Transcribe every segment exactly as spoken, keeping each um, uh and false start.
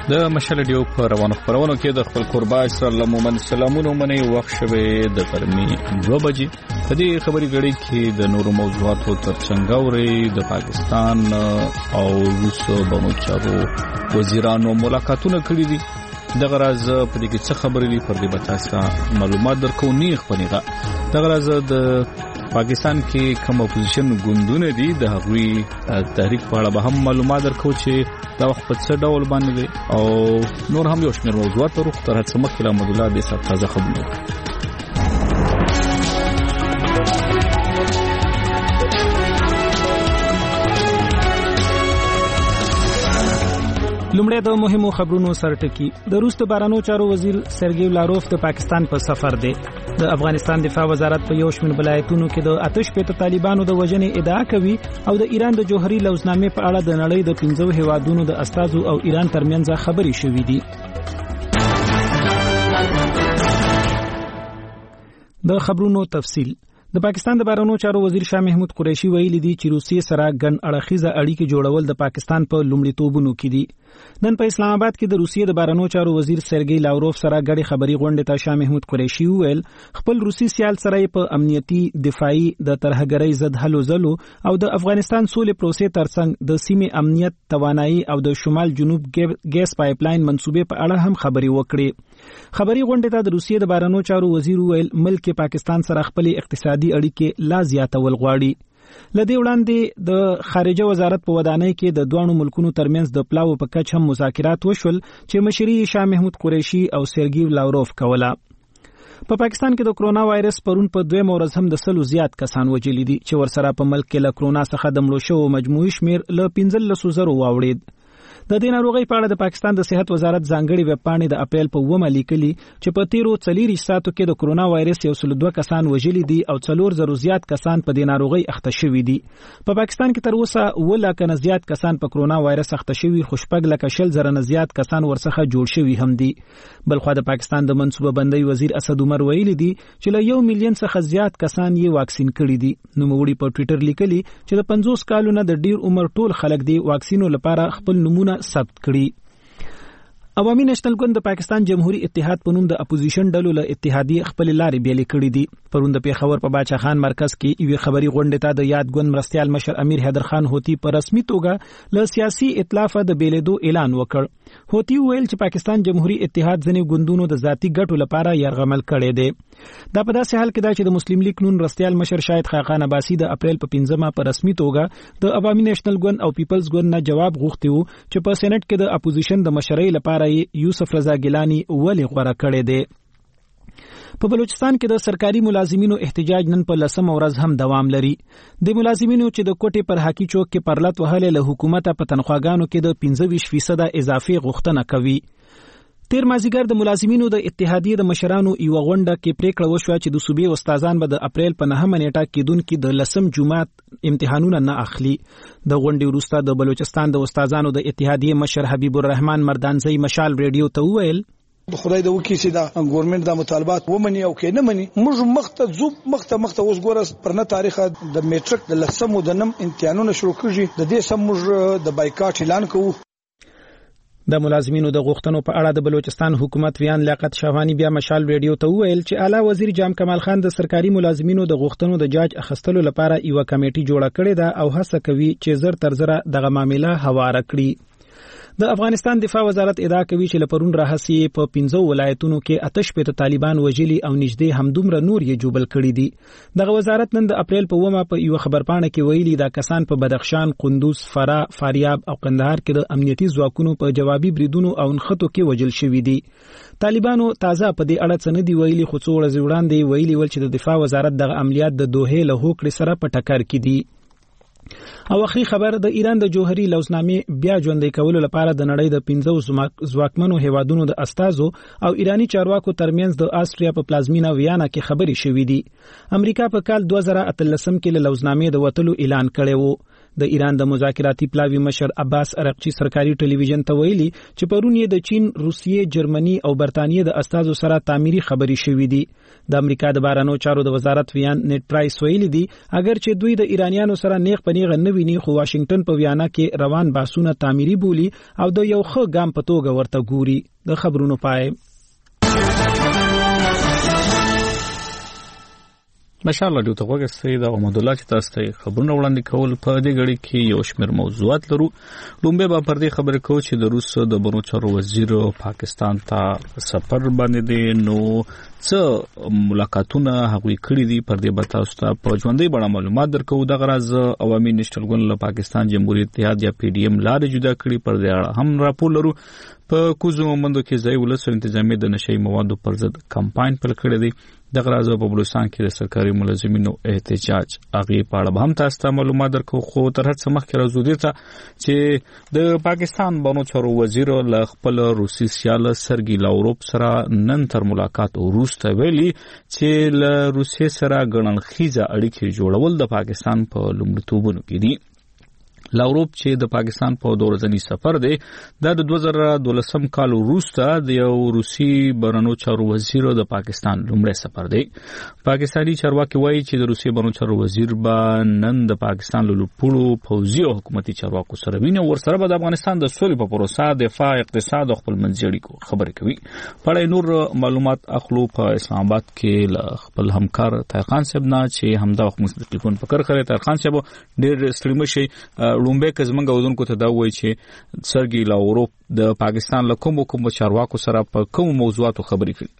د مشال ډیو په روانو خبرونو کې د خپل قربا اسلام مومن سلامونو منی وخت شوه د غرمې دوه بجې په دې خبري غړي کې د نورو موضوعاتو ترڅنګ اوري د پاکستان او روس بمو چارو وزیرانو ملاقاتونه کړې دي د غراز په دې کې څه خبرې دي پر دې بتاسا معلومات درکو نه خپنيغه د غراز د پاکستان کې کوم اپوزیشن ګوندونه دي د هغوی تحریک په اړه به هم معلومات درکو چې دا وخت په څه ډول باندې او نور هم یو شمېر موضوعات ورو تر هڅه مخکې رحمت الله دې سره تازه خبرونه لومړی د مهمو خبرونو سرټکی د روس د بهرنیو چارو وزیر سرګی لاروف د پاکستان په سفر دی د افغانستان دفاع وزارت په یو شمېر ولایتونو کې د آتش پېته طالبانو د وژنې ادعا کوي او د ایران د جوهري لوزنامې په اړه د نړۍ د پنځو هیوادونو د استازو او ایران ترمنځ خبرې شوې دي. د خبرونو تفصیل د پاکستان د بهرنیو چارو وزیر شاه محمود قریشي ویلي دي چې روسیې سره ګڼ اړخیزه اړیکې جوړول د پاکستان په لومړیتوبونو کې دي. نن په اسلام آباد کې د روسیې د بهرنیو چارو وزیر سرګی لاوروف سره غړي خبري غونډه ته شاه محمود قریشي ویل خپل روسي سیال سره په امنیتي دفاعي د ترهګرۍ ضد هلو ځلو او د افغانستان سولې پروسې ترڅنګ د سیمې امنیت توانایي او د شمال جنوب ګیس پایپلاین منسوبې په اړه هم خبري وکړي. خبري غونډه ته د روسیې د بهرنیو چارو وزیر ویل ملک پاکستان سره خپل اقتصادي اړیکې لا زیاتول غواړي. لدې وړاندې د خارجه وزارت په ودانۍ کې د دوه ملکونو ترمنځ د پلاو په کچ هم مذاکرات وشول چې مشري شاه محمود قریشي او سرګی لاوروف کوله. په پا پاکستان کې د کرونا وایرس پرون په دوه مورز هم د سلو زیات کسان وجلی دي چې ورسره په ملک کې له کرونا څخه د مړو شوو مجموعي شمیر له پنځلس زره واوړید. د دې ناروغۍ په اړه د پاکستان د صحت وزارت ځانګړي ویب پاڼې د اپریل په اوومه لیکلي چې په تیرو څلور ساعتو کې د کرونا وایرس یو سل دوه کسان وژلي دي او څلور زره زیات کسان په دې ناروغۍ اخته شوي دي. په پا پاکستان کې تر اوسه اوه لکه نه زیات کسان په کرونا وایرس اخته شوي خو شپږ لکه شل زره نه زیات کسان ورڅخه جوړ شوي هم دي. بلخو د پاکستان د منصوبه بندۍ وزیر اسد عمر ویلي دي چې له یو میلیون څخه زیات کسان یې واکسین کړي دي. نوموړي په ټوئیټر لیکلي چې د پنځوس کالو نه د ډیر عمر ټول خلک دي واکسینو لپاره خپل نمونه ثبت کړي. عوامي نېشنل ګوند د پاکستان جمهوریت اتحاد په نوم د اپوزیشن ډلو له اتحادیې خپل لارې بیلې کړې دي. پرون د پیښور په باچا خان مرکز کې یوې خبري غونډې ته د یاد ګوند مرستيال مشر امیر حیدر خان هوتی په رسمي توګه له سیاسي ائتلاف د بیلېدو اعلان وکړ. هوتی ویل چې پاکستان جمهوریت اتحاد ځنې ګوندونو د ذاتی ګټو لپاره یرغمل کړي دي. دا په داسې حال کې دا چې د مسلم لیگ نون مرستيال مشر شاهد خاقان عباسی د اپریل په پنځمه په رسمي توګه د عوامي نېشنل ګوند او پیپلز ګوند نه جواب غوښتي وو چې په سېنات کې د اپوزیشن د مشرۍ لپاره یوسف رضا ګیلانی ولی غوړه کړي دي. په بلوچستان کې د سرکاري ملازمینو احتجاج نن په لسم ورځ هم دوام لري. د ملازمینو چې د کوټې پر حاکي چوک کې پرلط وهلې له حکومت په تنخواګانو کې د پنځه ویشت فیصد اضافي غوښتنه کوي. تیر مازیګر د ملازمینو د اتحادیې د مشرانو یو غونډه کې پریکړه وشوه چې د صوبې استادان به د اپریل په نهمه نیټه کېدونکو د لسم جمعات امتحانونه نه اخلي. د غونډې وروسته د بلوچستان د استادانو د اتحادیې مشر حبیب الرحمن مردانزی مشال ریډیو ته وویل خدای د وکی سي دا ګورنمنت د مطالبات ومني او کې نه مني موږ مخته زوب مخته مخته اوس ګورس پرنه تاریخ د میټریک د لسم د نم امتحانونه شروع کیږي د دې سم موږ د بایکاټ اعلان کوو. د ملازمینو د غوښتنو په اړه د بلوچستان حکومت ویان لیاقت شاهوانی بیا مشال ریډیو ته وویل چې اعلی وزیر جام کمال خان د سرکاري ملازمینو د غوښتنو د جاج اخستلو لپاره یو کمیټي جوړه کړې ده او هڅه کوي چې زر تر زره دغه معاملې هواره کړي. د افغانستان دفاع وزارت ادعا کوي چې لپرون راهسي په پنځو ولایتونو کې آتش پېته طالبان وژلي او نږدې همدومره نور یې جوبل کړي دي. دغه وزارت نن د اپریل په اومه په یو خبرپاڼه کې ویلي دا کسان په بدخشان، قندوز، فرا، فاریاب او قندهار کې د امنیتي ځواکونو په جوابي بریدونو او نښتو کې وژل شوي دي. طالبانو تازه په دې اړه څه نه دی ویلي خو څو ورځې وړاندې ویلي ول چې د دفاع وزارت دغه عملیات د دوحې له هوکړې سره په ټکر کې دي. او اخري خبر د ایران د جوهري لوزنامې بیا ژوندۍ کولو لپاره د نړۍ د پنځو ځواکمنو هیوادونو د استازو او ایرانی چارواکو ترمنځ د آسټریا په پلازمینه ویانا کې خبرې شوې دي. امریکا په کال دوه زره اتلسم کې له لوزنامې د وټلو اعلان کړی وو. د ایران د مذاکراتي پلاوی مشر عباس ارقچی سرکاري ټلویزیون ته ویلي چې پرون یې د چین، روسیې، جرمني او برتانیې د استازو سره تعمیري خبرې شوې دي. د امریکا د بهرنیو چارو د وزارت ویان نیټ پرایس ویلي دي اگر چې دوی د ایرانیانو سره نیغ په نیغه نه ویني، خو واشنگټن په ویانا کې روان بحثونه تعمیري بولي او د یو ښه ګام په توګه ورته ګوري. د خبرونو پای ماشاءالله دوی ته وګورئ دا محمد الله چې تاسو ته خبرونه وړاندې کول په دې غړي کې یو شمېر موضوعات لرو. لومبه به پر دې خبرې کوو چې د روس د بهرنیو چارو وزیر پاکستان ته سفر باندې دی، نو څه ملاقاتونه هغوی کړي دي پر دې به تاسو ته په ژوندۍ بڼه معلومات درکوو. دغه راز عوامي نېشنل ګوند له پاکستان جمهوریت اتحاد یا پی ډی ایم لارې جدا کړي، پر دې اړه هم راپور لرو. په کوزو مندو کې ځای ولس انتظامی د نشئی موادو پر ضد کمپاین پیل کړی دی. دغه راز په بلوچستان کې د سرکاري ملازمینو احتجاج هغه په اړه هم تاسو ته معلومات درکو. خو تر هڅه مخکې راځو دې ته چې د پاکستان بهرنیو چارو وزیر له خپل روسي سیال سرګي لاوروف سره نن تر ملاقات وروسته ویلي چې له روسیې سره ګڼنخیزه اړیکې جوړول د پاکستان په لومړیتوبونو کې دي. لاوروف چې د پاکستان په دوه ورځنی سفر دی دا د دوه زره دولسم کال وروسته د یو روسي بهرنیو چارو وزیر د پاکستان لومړی سفر دی. پاکستاني چارواکي وایي چې د روسي بهرنیو چارو وزیر به نن د پاکستان له لوړپوړو پوځي او حکومتي چارواکو سره ویني او ورسره به د افغانستان د سولې په پروسه، دفاع، اقتصاد او خپلمنځي اړیکو خبرې کوي. په اړه نور معلومات اخلو په اسلام آباد کې له خپل همکار طاهر خان صاحب نه چې همدا وخت موږ ټلیفون پکړ کړی. طاهر خان صاحب ډېر ستړي مشي. لومبه که زمونږ اوزونکو ته دا وایي چې سرګي لاوروف د پاکستان له کومو کومو چارواکو سره په کومو موضوعاتو خبرې کوي.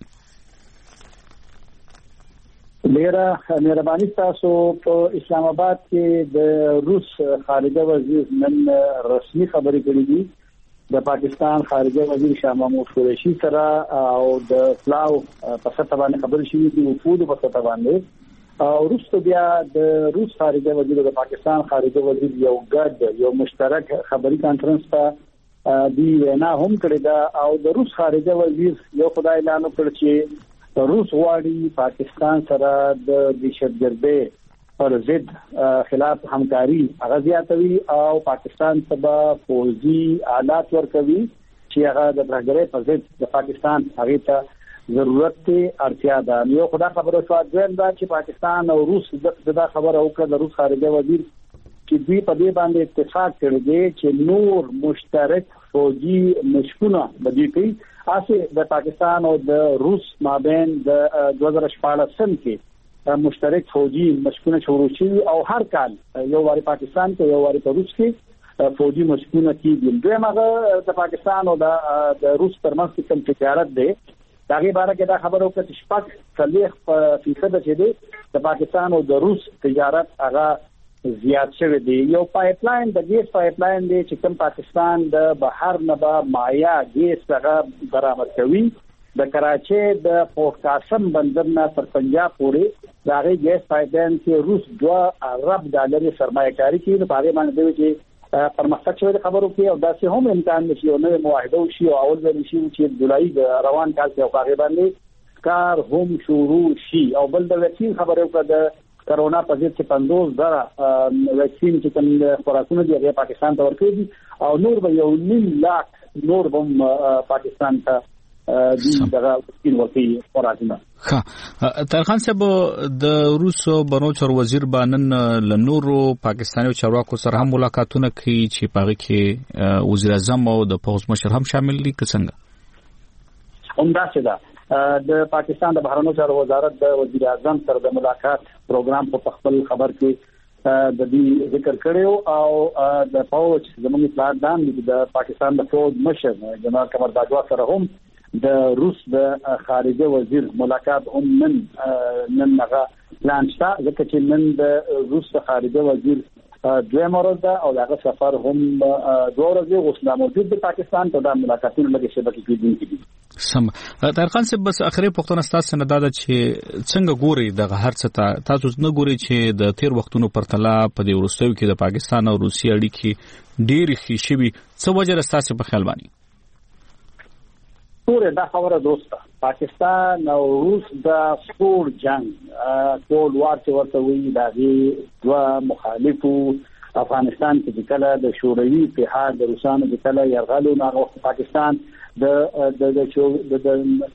ډیره مهرباني تاسو. په اسلام آباد کې د روس خارجه وزیر نن رسمي خبرې کړې دي. د پاکستان خارجه وزیر شاه محمود قریشي سره او د پلاو په سطح باندې خبرې شوې دي، وفود په سطح باندې. او روسو بیا د روس خارجه وزیر د پاکستان خارجه وزیر یو ګډ یو مشترک خبري کانفرنس ته دی وینا هم کړې ده. او د روس خارجه وزیر یو خدای اعلان وکړ چې روس غواړي پاکستان سره د دهشتګردۍ پر ضد خلاف همکاري هغه زیاتوي او پاکستان ته پوځي آلات ورکوي چې هغه د برګرۍ پر ضد د پاکستان هغه ته ضرورت ته اړتیا ده. یو خدای خبره شو ځین دا چې پاکستان او روس دا خبره وکړه د روس خارجه وزیر چې دوی په دې باندې اتفاق کړی دی چې نور مشترک فوجي مشکونه بدی کوي. اسه د پاکستان او د روس مابین د دوه زره شپاړسم کې مشترک فوجي مشکونه شروع شي او هر کال یو واری پاکستان کې یو واری په روس کې فوجي مشکونه کیږي. دوی هغه د پاکستان او د روس ترمنځ کوم تجارت دی داغه باره کې دا خبرو کې چې شپږ صلیخ فیصد چې دی د پاکستان او د روس تجارت هغه زیات شوی دی. یو پایپ لاین د ګیس پایپ لاین دی چې کوم پاکستان د بهر نه به مایا ګیس هغه برابر کوي. د کراچي د پورت قاسم بندر نه تر پنجاب پورې داغه ګیس پایپ لاین کې روس دوه ارب ډالر سرمایه کاری کوي. په هغه باندې دی چې پرمختګ شوی خبرو کې او داسې هم امکان نشي او نوې معاهده وشي او اول ځل شي چې جولای د روان کال کې او هغه باندې کار هم شروع شي. او بل د ویکسین خبرو کې د کرونا په ضد چې پنځوس زره ویکسین چې کوم خوراکونه دي هغه پاکستان ته ورکړي او نور به یو نیم لاک نور هم پاکستان ته دي دغه ویکسین ورکړي خوراکونه. ها طاهر خان صاحب د روس بهرنیو چارو وزیر باندې له نورو پاکستاني چارواکو سره هم ملاقاتونه کوي چې په هغه کې وزیر اعظم او د پوځ مشر هم شامل دي که څنګه؟ همداسې ده. د پاکستان د بهرنیو چارو وزارت د وزیر اعظم سره د ملاقات پروګرام په خپل خبر کې د دې ذکر کړو او د پوځ زموږ اطلاعات دام د پاکستان د پوځ مشر جنرال قمر باجوا سره هم د روس د خارجه وزیر ملاقات هم نن نن هغه پلان شته. ځکه چې نن د روس خارجه وزیر دوه مرزه او هغه سفر هم دوه ورځې اوس موجود د پاکستان ته د ملاقاتونو لږه شبکې کېدونکې دي. سم. طاهر خان صاحب بس اخري پښتون تاسو نه داده چې څنګه ګوري د هر څه ته تاسو نه ګوري چې د تیر وختونو پرتله په دې ورستیو کې د پاکستان او روسیې اړیکې ډېرې ښې شوي، څه وجه تاسو په خیال باندې؟ پوره دا خبره دوسته پاکستان او روس د سپور جنگ کول وار چې ورته وی دا دي دوه مخالفو افغانستان کې کله د شوروي اتحاد د روسانو کې کله یرغلو نه پاکستان د د د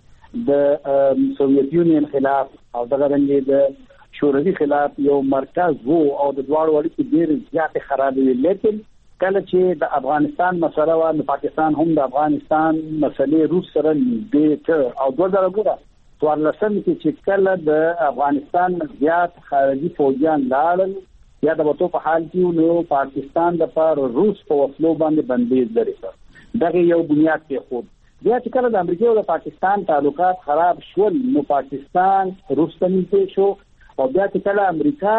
د سوویت یونین خلاف او دغه رنګ د شوروي خلاف یو مرکز وو او د دواړو اړیکې ډېر زیات خراب وي. لیکن کله چې د افغانستان مسله و نو پاکستان هم د افغانستان مسلې روس سره نږدې ک او دوه زره ګوره څوارلسم کې چې کله د افغانستان زیات خارجي فوجیان لاړل یا د وټو په حال کې نو پاکستان د پر روس په وسلو باندې بندیز لري. دغه یو بنیاد کې خود بیا چې کله د امریکا او د پاکستان تعلقات خراب شول نو پاکستان روس ته نږدې شو او بیا چې کله امریکا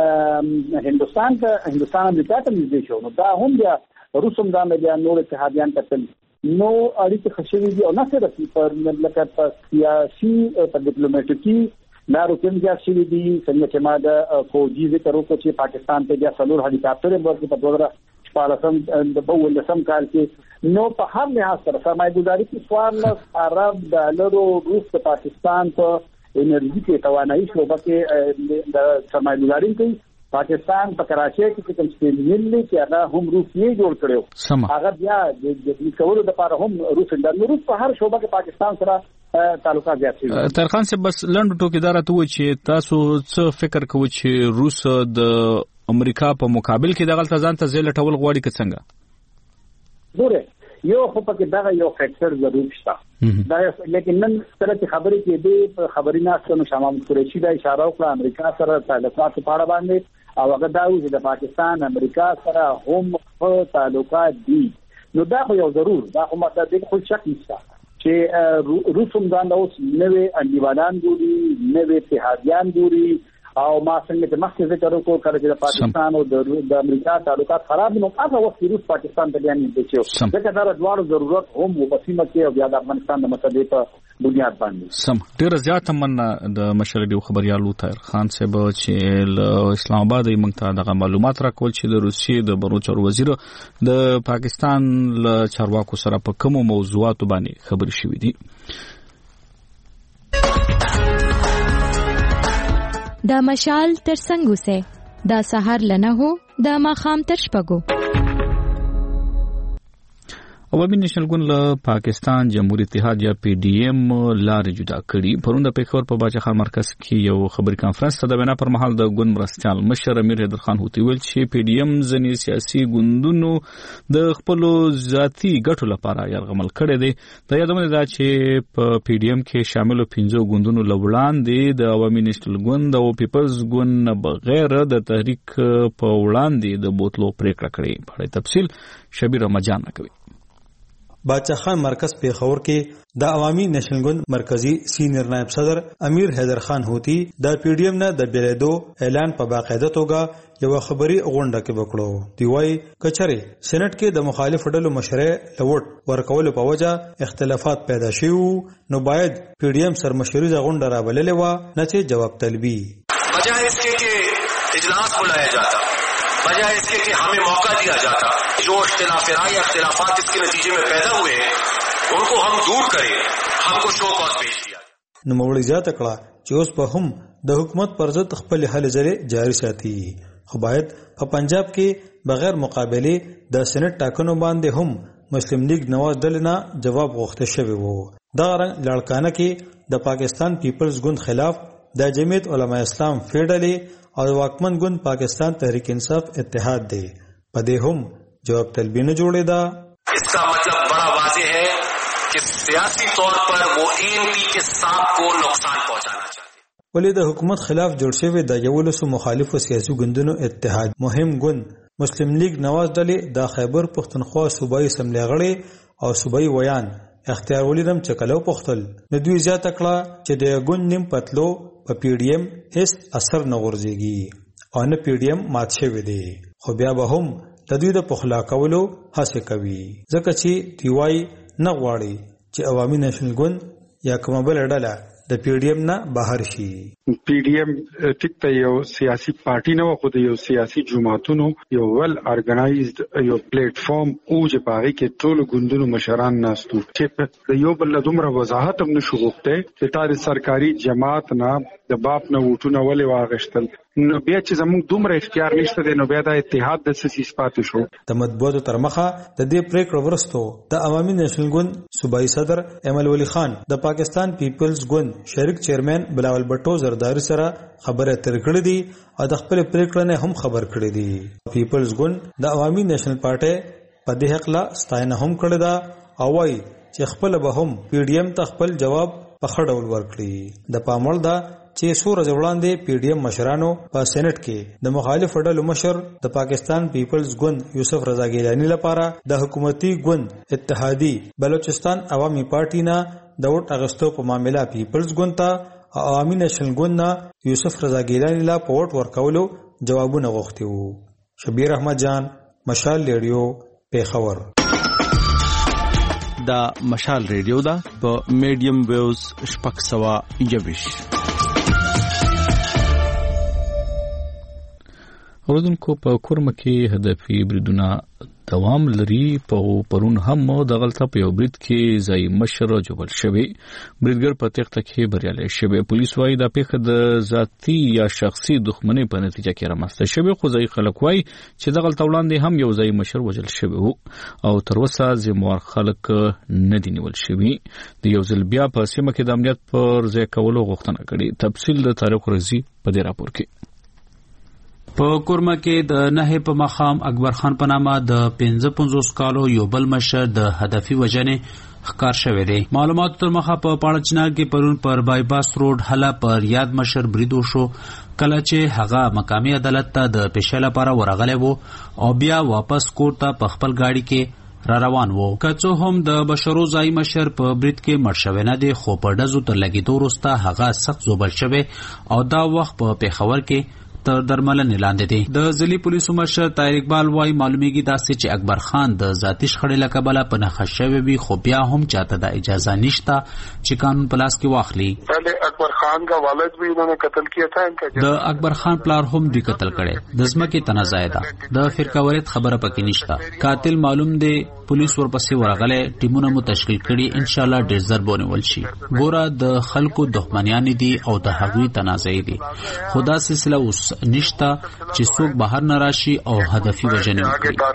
هندستان ته هندستان امریکا ته نږدې شو نو دا هم بیا روس هم دا بیا نور اتحادیان ته نو اړیکې خشوي دي او نه صرف پر مملکت په سیاسي په ډیپلوماټیکي لارو کې هم ځای شوي دي. څنګه چې ما د فوجي ذکر وکړ چې پاکستان ته بیا څلور هلیکاپټر ورکړي په دوه زره شپاړسم د بولسم کال کې نو په هر لحاظ سره سرمایه‌ګذاري کې څوارلس ارب ډالرو روس د پاکستان په انرژي کې توانایي شوبه کې د سرمایه‌ګذاري کوي. پاکستان په کراچۍ کې کوم سپینل چې هغه هم روسیې جوړ کړو هغه بیا د کولو لپاره هم روس د روس په هر شوبه کې پاکستان سره تعلقات زیات دي. ترخان صاحب بس لنډ ټوکیدار ته و چې تاسو څه فکر کوئ چې روس د امریکا په مقابل کې د غلط ځان ته ځل ټول غواړي که څنګه؟ ګوره یو خو پکې دا یو فیکټر ضرور شته دا لیکن نن سره چې خبرې کې دی په خبري ناسو نو شمام قریشي دا اشاره وکړه امریکا سره تعلقات په اړه باندې او هغه دا و چې د پاکستان امریکا سره هم په تعلقات دي نو دا خو یو ضرور دا خو ماته د خپل شک نشته چې روس هم دا اوس نوې انډیوالان جوړي نوې اتحادیان جوړي او ما څنګه چې مخکې ذکر وکړو کله چې د پاکستان او د امریکا تعلقات خراب نو هغه وخت روس پاکستان ته بیان نه دیچو ځکه دا دواړو ضرورت هم په سیمه کې او بیا د افغانستان د مسلې په بنیاد باندې سم ډیر زیات مننه د مشرډیو خبريالو طاهر خان صاحب چې له اسلام آباد یې موږ ته د معلومات راکول چې د روسیې د بروچر وزیر د پاکستان له چارواکو سره په کوم موضوعاتو باندې خبري شوې دي. دا مشال تر څنګه سه دا سحر لنه هو دا ماخام تر شپګو. عوامي نېشنل ګوند له پاکستان جمهوریت اتحاد یا پی ډی ایم لارې جدا کړي. پرون د پېښور په باچا خان مرکز کې یو خبري کانفرنس ته د وینا پر مهال د ګوند مرستيال مشر امیر حیدر خان هوتي ویل چې پی ډی ایم ځنې سیاسي ګوندونو د خپل ذاتي ګټو لپاره یرغمل کړي دي. د یادونه ده چې په پی ډی ایم کې شامل پنځو ګوندونو لوړاندې د عوامي نېشنل ګوند او پیپلز ګوند بغیر د تحریک په وړاندې د بوتلو پریکړه کړې. په تفصیل شبیر رمضان کوي. باچا خان مرکز پیښور کې د عوامي نېشنل ګوند مرکزی سینیئر نائب صدر امیر حیدر خان هوتي د پی ډی ایم نه د بیلیدو اعلان په باقاعده توګه یو خبري غونډه کې وکړو. دی وايي کچره سېنات کې د مخالف ډلو مشره لوټ ورکول په وجه اختلافات پیدا شوه نو باید پی ډی ایم سرمشري غونډه راوللې و نه چې جواب طلبي بجائے اس کے کہ اجلاس بلایا جاتا بجائے اس کے کہ ہمیں موقع دیا جاتا جو اختلاف رائے اختلافات اس کے نتیجے میں پیدا ہوئے ہیں ان کو ہم دور کریں ہم کو شو کاز پیش کیا. نو مولوی زیاته کړه چې اوس په هم د حکومت پر ضد خپل حل ځای جاری ساتي خو باید په پنجاب کې بغیر مقابله د سېنات ټاکنو باندې هم مسلم لیگ نواز دلنا جواب غوښته شوی وو. دا رنګ لړکانه کې د پاکستان پیپلز ګوند خلاف د جمعیت علماء اسلام فیډرالي او واکمن ګوند پاکستان تحریک انصاف اتحاد دی پدې هم جواب طلبی نه جوړې ده. اس کا مطلب بڑا واضح ہے کہ سیاسی طور پر وہ ای این پی کے ساتھ کو نقصان پہنچانا چاہتے ہیں. ولې د حکومت خلاف جوړ شوی د یولسو مخالفو سیاسي ګوندونو اتحاد مهم ګوند مسلم لیگ نواز ډلې د خیبر پښتونخوا صوبایي اسمبلی غړي او صوبایي ویان اختیار ولیدم چې کلو پختل نو دوی زیاته کړه چې د ګوند نیم پتلو په پی ډی ایم هیڅ اثر نه ورځيږي او نه پی ډی ایم مات شوی دی خو بیا به هم د دوی د پخلا کولو هڅه کوي ځکه چې دیوای نه غواړي چې عوامي نېشنل ګوند یا کومه بل ډله د پی ډی ایم نه بهر شي. پی ډی ایم ټیک ته یو سیاسي پارټي نه و، خو د یو سیاسي جماعتونو یو ول ارګنایزد یو پلیټ فارم او چې پاره کې ټول ګوندونو مشران ناستو چې یو بل دومره وضاحت هم نشو غوښته چې تاسو سرکاري جماعت نه د باپ نه وټونه ولې واغشتل، نو بیا چې زموږ دومره اختیار نشته دی نو بیا د اتحاد د سیاسي پاتې شو. د مطبوعاتو تر مخه د دې پریکړه ورستو د عوامي نېشنل ګوند صوبایي صدر ایمل ولی خان د پاکستان پیپلز ګوند شریک چیرمن بلاول بټو زرداری سره خبره تر کړې دي او د خپل پریکړه نه هم خبر کړې دي. پیپلز ګوند د عوامي نېشنل پارټي په دې حق لا ستاینه هم کړې ده او وايي چې خپل به هم پی ډی ایم ته خپل جواب په خړ ډول ورکړي. د پاموړ دا چې څو ورځې وړاندې پی ډی ایم مشرانو په سېنات کې د مخالف ډلو مشر د پاکستان پیپلز ګوند یوسف رضا ګیلانی لپاره د حکومتي ګوند اتحادی بلوچستان عوامي پارټي نه د ووټ اغستو په معاملې پیپلز ګوند ته او عوامي نېشنل ګوند نه یوسف رضا ګیلانی لا په ووټ ورکولو جوابونه غوښتي وو. شبیر احمد جان، مشال ریډیو، پیښور. دا مشال ریډیو دا په میډیم ویوز شپږ سوه یوویش. اوردونکو په کورمه کې هدفي بریدونه دوام لري. په پرون هم د غلطه په یو برید کې ځای مشر جوړ شوی، بریدګر په تخته کې بریالي شوی. پولیس وايي دا پیښه د ذاتی یا شخصي دښمنۍ په نتیجه کې رامنځته شوی، خو ځای خلک وايي چې د غلطه وړاندې هم یو ځای مشر وژل شوی وو او تر اوسه ذمہوار خلک نه دي نیول شوی. د یو ځل بیا په سیمه کې د امنیت پر ځای کولو غوښتنه کړې. تفصیل د تاریخ رضی په دې راپور کې. په کورمه کې د نه په مقام اکبر خان په نامه د پنځه پنځوس کالو یو بل مشر د هدفي وژنې ښکار شوی دی. معلوماتو تر مخه په پاړچنار کې پرون پر بایپاس روډ هله پر یاد مشر برید وشو، کله چې هغه مقامی عدالت ته د پیښې لپاره ورغلی وو او بیا واپس کور ته په خپل گاډي کې را روان وو. که څه هم د بشرو ځای مشر په برید کې مړ شوی نه دی، خو په ډزو تر لګېدو وروسته هغه سخت ځوبل شوی او دا وخت په پیښور کې تر درملنې لاندې دي. د ځلي پولیسو مشر طاهر اقبال وايي معلومیږي داسې چې اکبر خان د ذاتي شخړې له کبله په نښه شوی وي، خو بیا هم چاته د اجازه نشته چې قانون په لاس کې واخلي. اکبر خان کا والد بھی انہوں نے قتل کیا تھا. د اکبر خان پلار هم دوی قتل کړي. د ځمکې تنازع ده، د فرقه خبره پکې نشته. قاتل معلوم دی، پولیس ورپسې ورغله، ټیمونه مو تشکیل کړي، ان شاء الله ډیر زر بونول شي. ګوره د خلکو دښمنیان دي او د هغوی تنازع دي، خدا سلسله اوس نشتا چې څوک بهر نه راشي او هدفي وژنې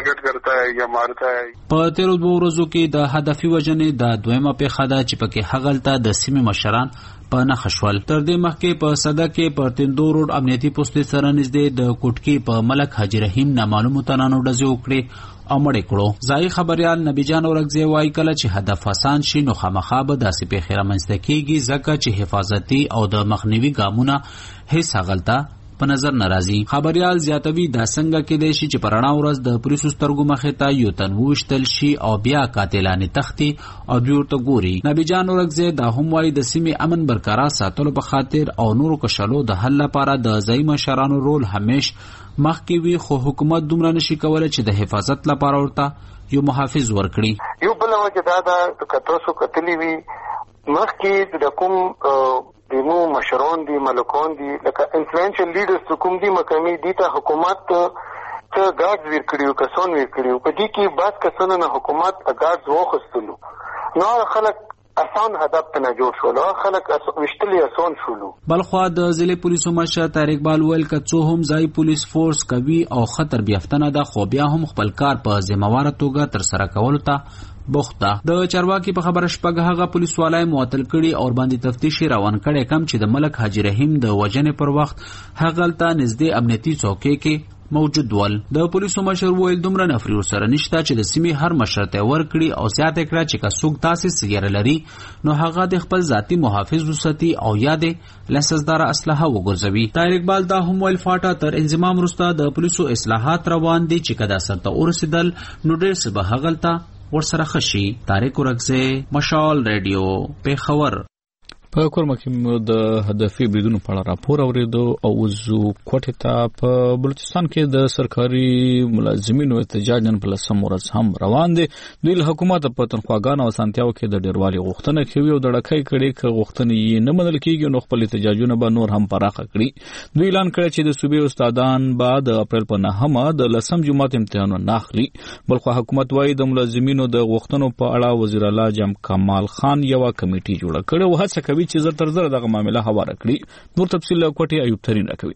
وکړي. په تیرو دوه ورځو کې د هدفي وژنې د دویمه پیښه ده چې پکې هغلته د سیمې مشران په نښه شول. تر دې مخکې په صده کې پر تندو روډ امنیتي پوستې سره نږدې د کوټکي په ملک حاجي رحیم نامعلومو تنانو ډزې وکړې او مړې کړو. ځایي خبریال نبی جان اورکزی وایي کله چې هدف آسان شي نو خامخا به داسې پیښې رامنځته کېږي، ځکه چې حفاظتي او د مخنیوي ګامونه هیڅ هغلته په نظر ناراضي. خبریال زیاتوي دا څنګه کېدای شي چې په رڼا ورځ د پولیسو سترګو مخې ته یو تن وویشتل شي او بیا قاتلانې تختی او دوی ورته ګوري. نبی جان اورکزی دا هم وایي د سیمې امن برقرار ساتلو په خاطر او نورو کشلو د حل لپاره د ځایي مشرانو رول همیش مخکې وي، خو حکومت دومره نشي کولی چې د حفاظت لپاره ورته یو محافظ ورکړي. یو بل وجه دا ده که تاسو کتلی وي مخکې د کوم دیمو مشران دی ملکان دی لکه انفلوئنشل لیډرز کوم دی مقامی دی ته حکومت ته ګارډز ورکړیو، کسان ورکړیو. په دې کې بعض کسانو نه حکومت ګارډز واخیستلو، نو خلک آسان هدف ته نه جوړ شول، خلک وشتلې آسان شولو. بلخوا د ضلع پولیسو مشر طاهر اقبال ویل که څو هم ځای پولیس فورس کوي او خطر بیافتنه ده، خو بیا هم خپل کار په ذمہواره توګه تر سره کولو ته بوخته. د چارواکي په خبره شپږ هغه پولیس والای معطل کړي او باندې تفتیش روان کړي، کم چې د ملک حاجي رحیم د وژنې پر وخت هغلته نږدې امنیتي څوکۍ کې موجود ول. د پولیسو مشر ویل دومره نفري ورسره نشته چې د سیمې هر مشر ته ورکړي او زیاته کړه چې که څوک تاسې سګیره لري نو هغه د خپل ذاتي محافظ وساتي او یا د لسزدار اسلحه وګرځوي. طاهر اقبال دا هم ویل فاټا تر انضمام وروسته د پولیسو اصلاحات روان دي چې کدا سرته ورسېدل نو ډېر څه به هغلته ورسره خشي. طارق اورکزی، مشال ریډیو، پیښور. په کورما کې د هدفي بریدونو په اړه راپور اوریدو او وزو کوټه ته په بلوچستان کې د سرکاري ملازمینو احتجاج نن په لسم ورځ هم روان دي. دوی له حکومت په تنخواګانو او سانتیاو کې د ډیروالي غوښتنه کوي او د ډکې کړي ک غوښتنې یې نه منل کیږي نو خپل احتجاجونه به نور هم پراخه کړي. دوی اعلان کړی چې د صوبې استادان بعد د اپریل په نهمه د لسم جمعات امتحانونه ناخلي. بلخو حکومت وايي د ملازمینو د غوښتنو په اړه وزیر اعلی جام کمال خان یو کمیټي جوړه کړې او هڅه کوي چې زر تر زر دغه معاملې هواره کړي. نور تفصیل کوټي ایوب ترين راکوي.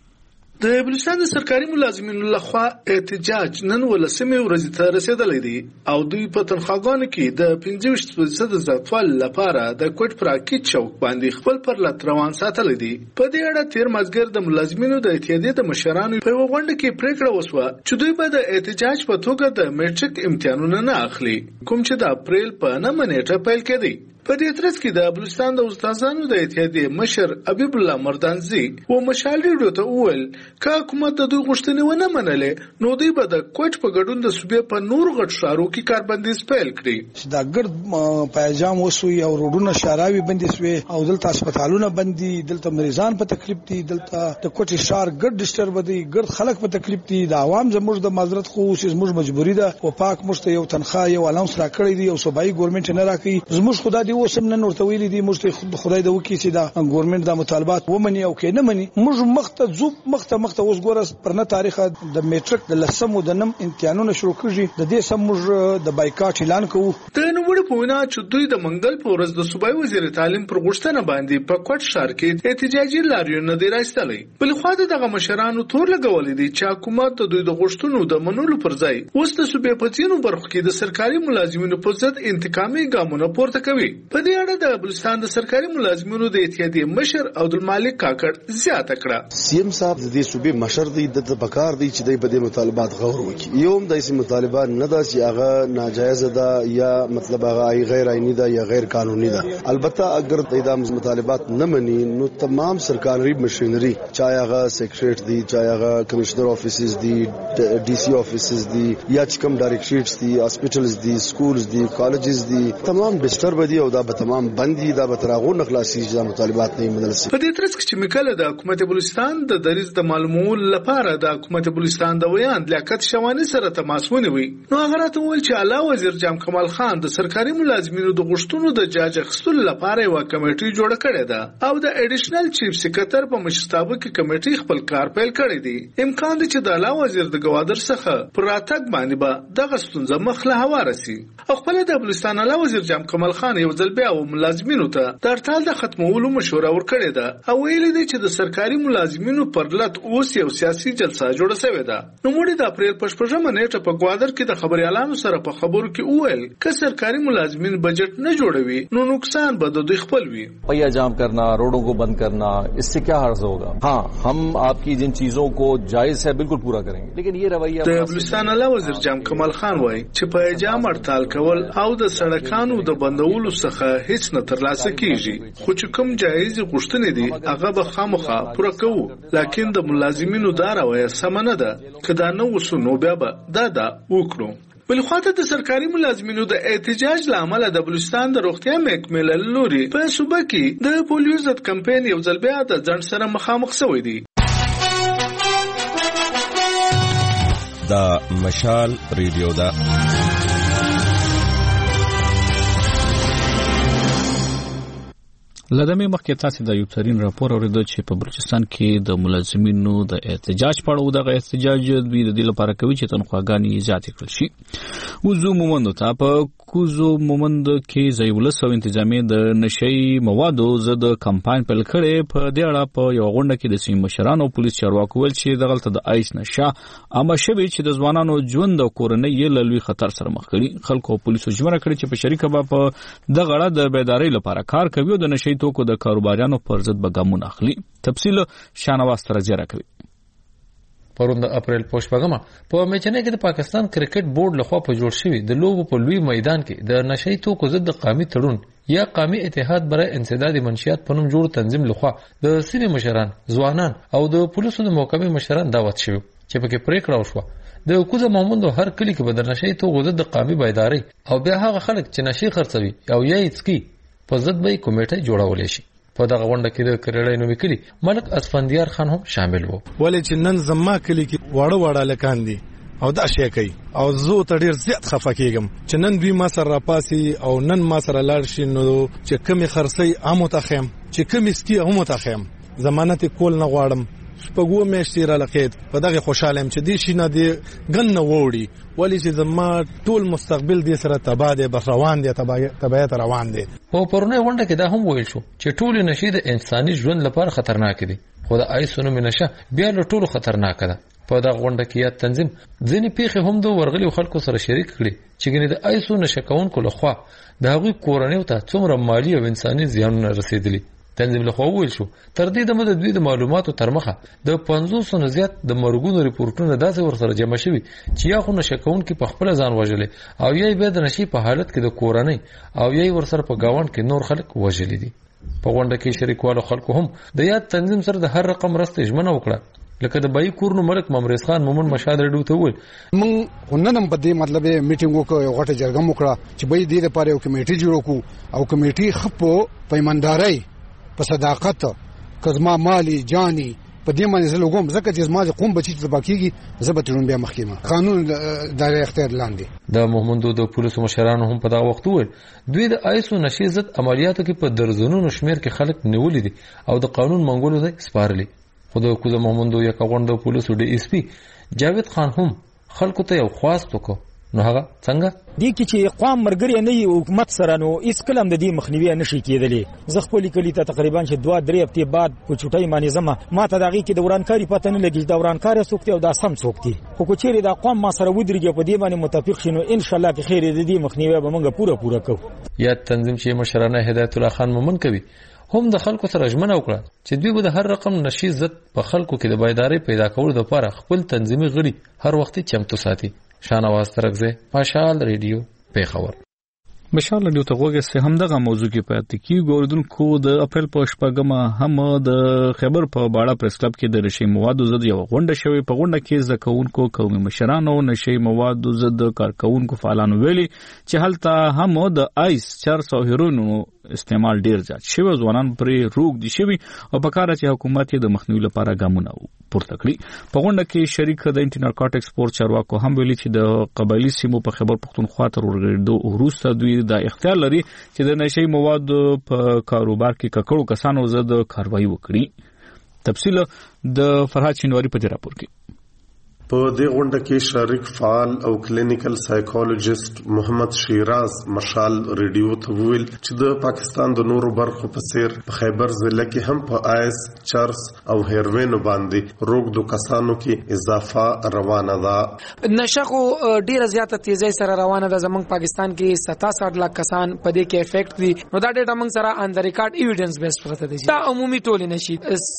د بلوچستان د سرکاري ملازمینو لخوا احتجاج نن ولسمه ورځ ته رسیدلی دی او دوی په تنخواګانو کې د پنځه ویشت فیصد زیاتوالي لپاره د کوټ پراکټ چوک باندې خپل پرلط روان ساتلی دی. په دې اړه تیر مازګر د ملازمینو د اتحادیې د مشرانو په غونډه کې پریکړه وشوه چې دوی به د احتجاج په توګه د میټریک امتحانونه نه اخلي کوم چې د اپریل په نهمه نیټه پیل کړي. په دې ترڅ کې د بلوچستان د استادانو د اتحادیې مشر حبیب الله مردانزی و مشال ډیډو ته وویل که حکومت د دوی غوښتنې ونه منلې نو دوی به د کوټ په ګډون د صوبې په نور غټ ښارو کې کاربندیز پیل کړي. دا ګرد پایجام وسوي او روډونه شاراوي بندي سوي او دلته هسپتالونه بندي دلته مریضان په تکلیف دي دلته د کوټ شهر ګرد ډسټرب دي ګرد خلک په تکلیف دي د عوام زموږ د معذرت خو زموږ مجبوری ده او پاک مشته یو تنخواه یو الاونس راکړی دی او صوبایي ګورنمنت نه راکړي زموږ خدای دی وسم نن ورته ویلي دي موږ خدای د وکی چې دا ګورنمنت د مطالبات ومني او کې نه مني موږ مخته زوب مخته مخته اوس ګوره پر نه تاریخ د میټریک د لسم او د نم امتحانونه شروع کړي د دې سم موږ د بایکاټ اعلان کوو. د نوموړي په وینا چې دوی د منګل په ورځ د صوبایي وزیر تعلیم پر غوښتنه باندې په کوټ ښار کې احتجاجي لاریون نه دی راستلی. بل خو دغه مشرانو تور لګولې دي چې حکومت د دوی د غوښتنو د منلو پر ځای اوس د صوبې په ځینو برخو کې د سرکاري ملازمینو په ضد انتقامي ګامونه پورته کوي. په دې اړه د بلوچستان د سرکاري ملازمینو د اتحادیې مشر عبدالمالک کاکړ زیاته کړه. سی ام صاحب د صوبې مشر دی د بکار دی چې د بده مطالبات غور وکړي. یوم د اسې مطالبات نه دا چې هغه ناجایز ده یا مطلب هغه غیر عیني ده یا غیر قانوني ده. البته اگر د مطالبات نه مني نو تمام سرکاري مشینری چاہے هغه سیکریټریټ دی چاہے هغه کمشنر افیسز دی ډي سي افیسز دی یا چې کوم ډایریکټریټس دی هاسپټلز دی سکولز دی کالجز دی تمام ډسټرب دي او دا به تمام بندي دا به تراغو نخلاصي چې مطالبات نه منل شي. په دې ترڅ کې چې مکله د حکومت بلوچستان د دریز د معلومول لپاره د حکومت بلوچستان د ویان لیاقت شوانی سره تماس ونیوي نو هغه راته ویل چې اعلی وزیر جام کمال خان د سرکاري ملازمینو د غوښتنو د جاج اخیستلو لپاره یو کمیټي جوړه کړې ده او د اډیشنل چیف سکریټر په مشرتابه کې کمیټي خپل کار پیل کړی دی. امکان دی چې د اعلی وزیر د گوادر څخه پر راتګ باندې به دغه ستونزه مخله هواره سي. خپل د بلوچستان اعلی وزیر جام کمال خان یو ځل بیا و ملازمینو ته د هړتال د ختمولو مشوره ورکړې ده او ویلي دی چې د سرکاري ملازمینو پر لټ اوس یو سیاسي جلسه جوړه شوې ده. نو موږ د اپریل په شپږمه نیټه په گوادر کې د خبريالانو سره په خبرو کې وویل چې سرکاري ملازمین بجټ نه جوړوي نو نقصان به د دوی خپل وي. पहिया जाम करना रोडों को बंद करना इससे क्या हर्ज होगा. हाँ हम आपकी जिन चीजों को जायज है बिल्कुल पूरा करेंगे लेकिन ये रवैया د بلوچستان اعلی وزیر جام کمال خان وایي چې په جام هړتال کول او د سړکانو د بندولو څخه هیڅ نه ترلاسه کیږي خو چې کوم جایز غوښتنې دي هغه به خامخا پوره کوو لکه د ملازمینو دا رویه سم نه ده که دا نه وسو نو بیا به دا دا وکړو. بل خواته د سرکاري ملازمینو د احتجاج لامل د بلوچستان د روغتیا محکمې له لوري په صوبه کې د پولیو ضد کمپاین یو ځل بیا د ځنډ سره مخامخ شوی دی. دا مشال ریډیو دا لدمه مخکې تاسو د یو ترين راپور اوریدو چې په بلوچستان کې د ملازمینو د احتجاج په اړه د احتجاج دوی د دې لپاره کوي چې تنخواګانې زیاتې کړل شي. وزو مومند ته په کوزو مومند کې زیولس او انتظامی د نشي موادو زد کمپاین پیل کړي. په دې اړه په یو غونډه کې د سیمه مشرانو او پولیس چارواکو ول چې دغلت د آیس نشه اما شوی چې د ځوانانو ژوند او کورنۍ یې لوی خطر سره مخ کړي. خلکو پولیسو جوړه کړي چې په شریکه به په دغه اړه د بیداری لپاره کار کوي او د نشي توکو د کاروباریانو پر ضد به ګامونه اخلي. تفصیل شانواز تر زیره کوي. پرون د اپریل په شپږمه په میچنه کې د پاکستان کرکټ بورډ لخوا په جوړ شوی د لوبو په لوی میدان کې د نشئی توکو ضد قومي تړون یا قومي اتحاد برای انسداد منشیات په نوم جوړ تنظیم لخوا د سیمې مشران ځوانان او د پولیسو د محکمې مشران دعوت شوی چې په کې پریکړه وشوه د کوزه ماموندو هر کلی کې به د نشئی توکو ضد قومي بیداری او بیا هغه خلک چې نشي خرڅوي او یا یې څکي په ضد به کمیټه جوړولې شي. په دغه غونډه کې د کریړې نومي کلی ملک اسفندیار خان هم شامل وو. ولې چې نن زما کلی کې واړه واړه لکان دي او دا شي کوي او زه ته ډیر زیات خفه کېږم چې نن دوی ما سره راپاسي او نن ما سره لاړ شي نو چې کمی خرسي امو ته خیم چې کمی سکی امو ته خیم ضمانت کول نه غواړم. شپږو میاشتې را لقید په دغه خوشاله يم چې دې شي نه دی ګن نه ووري ولی چې زما ټول مستقبل دې سره تبا دی بس روان دی تبعیت روان دی. په پرونه غونډه کې دا هم ویل شو چې ټول نشي د انساني ژوند لپاره خطرناک دي خو د آیسونو منشه بیا له ټولو خطرناک ده. په دا غونډه کې یا تنظیم ځینې پیښې هم د ورغلي خلکو سره شریک کړي چې ګنې د آیسو نشکونکو لخوا د هغوی کورنۍ ته څومره مالی او انساني زیانونه رسیدلي. تنظیم لخوا ویل شو تر دې دمه د دوی د معلوماتو تر مخه د پنځوس نه زیات د مرګونو ریپورتونه داسې ورسره جمع شوي چې یا خو نشکونکي په خپل ځان وژلې او یا بیا د نشي په حالت کې د کورنۍ او یا ورسره په گاوند کې نور خلک وژلي دي. په غونډه کې شریکوالو خلکو هم د یاد تنظیم سره د هر رقم راسته ژمنه وکړه لکه د بای کورنو ملک ممرز خان مومن مشاد رډو ته وویل مونږ نن په دې مطلب میټینګ وکړو یو غټه جرګه وکړه چې به دې لپاره یو کمیټي جوړ کړو او کمیټي خپو پیمانداري په صداقت کزما مالی جانی په دې باندې زه لګوم ځکه چې زما قوم بچی ته باکیږي زبته بیا محکمه قانون د اختیار لاندې. د محمدو د پولیسو مشرانو هم په دا وخت وویل دوی د آیسو نشي ضد عملیاتو کې په درزونو شمیر کې خلک نیولې دي او د قانون منګولو ته سپارلي. خو د کوزه محمدو یک غونډه پولیسو ډي اس پی جاوید خان هم خلکو ته یو خواست وکړ. نو هغه څنګه دي کې چې قوم مرګري نه یو حکومت سره نو اس کلم د دې مخنیوي نشي کېدلی. زه خپل کلی ته تقریبا چې دوه درې هفته بعد په چټای معنی زما ما ته دغه کې د ورانکاری پته نه لګی د ورانکار سوکته او د سم سوکتي خو کو چیرې د قوم ما سره ودرېږي په دې باندې متفق شینو ان شاء الله کې خیر دې مخنیوي به موږ پوره پوره کوو. یا تنظیم چې مشرانه هدایت الله خان مومن کوي هم د خلکو سره ژمنه وکړه چې دوی به د هر رقم نشي ضد په خلکو کې د بیداری پیدا کولو لپاره خپل تنظیمي غړي هر وخت چمتو ساتي. شانواز ترغزه مشال ریډیو پیښور. مشال ریډیو ته وګورئ هم دغه موضوع کې پاتې کی ګوردونکو د اپریل په شپږمه هم د خبر په باړه پریس کلب کې د نشي موادو ضد یو غونډه شوې. په غونډه کې زکونکو قومي مشرانو نشي موادو ضد کارکونکو فعالانو ویلي چې هلته هم د آیس چرس او هیروینو استعمال ډیر زیات شوی ځوانان پرې روغ دي شوی او په کار چې حکومت د مخنیوي لپاره ګامونه پورته کړی. په غونډه کې شریک د انټي نارکوټکس پور چارواکو هم ویلي چې د قبایلی سیمو په خبر پښتونخوا تر ورګردو وروسته دوی د اختیار لري چې د نشي موادو په کاروبار کې ککړو کسانو ضد کاروایی وکړي. تفصیل د فرهاد شینواری په دې راپور کې. په دې غونډه کې شریک فعال او کلینیکل سایکولوژیست محمد شیراز مشال ریډیو ته ویل چې د پاکستان د نورو برخو په څیر په خیبر ضلع کې هم په آیس چرس او هیروین باندې روغ دو کسانو کې اضافه روانه ده. نشخو ډیره زیاته تیزی سره روانه ده. زمونږ پاکستان کې ستاسठ لک کسان په دې کې افیکټ دي. نو دا ډیټا موږ سره ان د ریکارډ ایویډنس بیس پرته دي. دا عمومي ټول نشي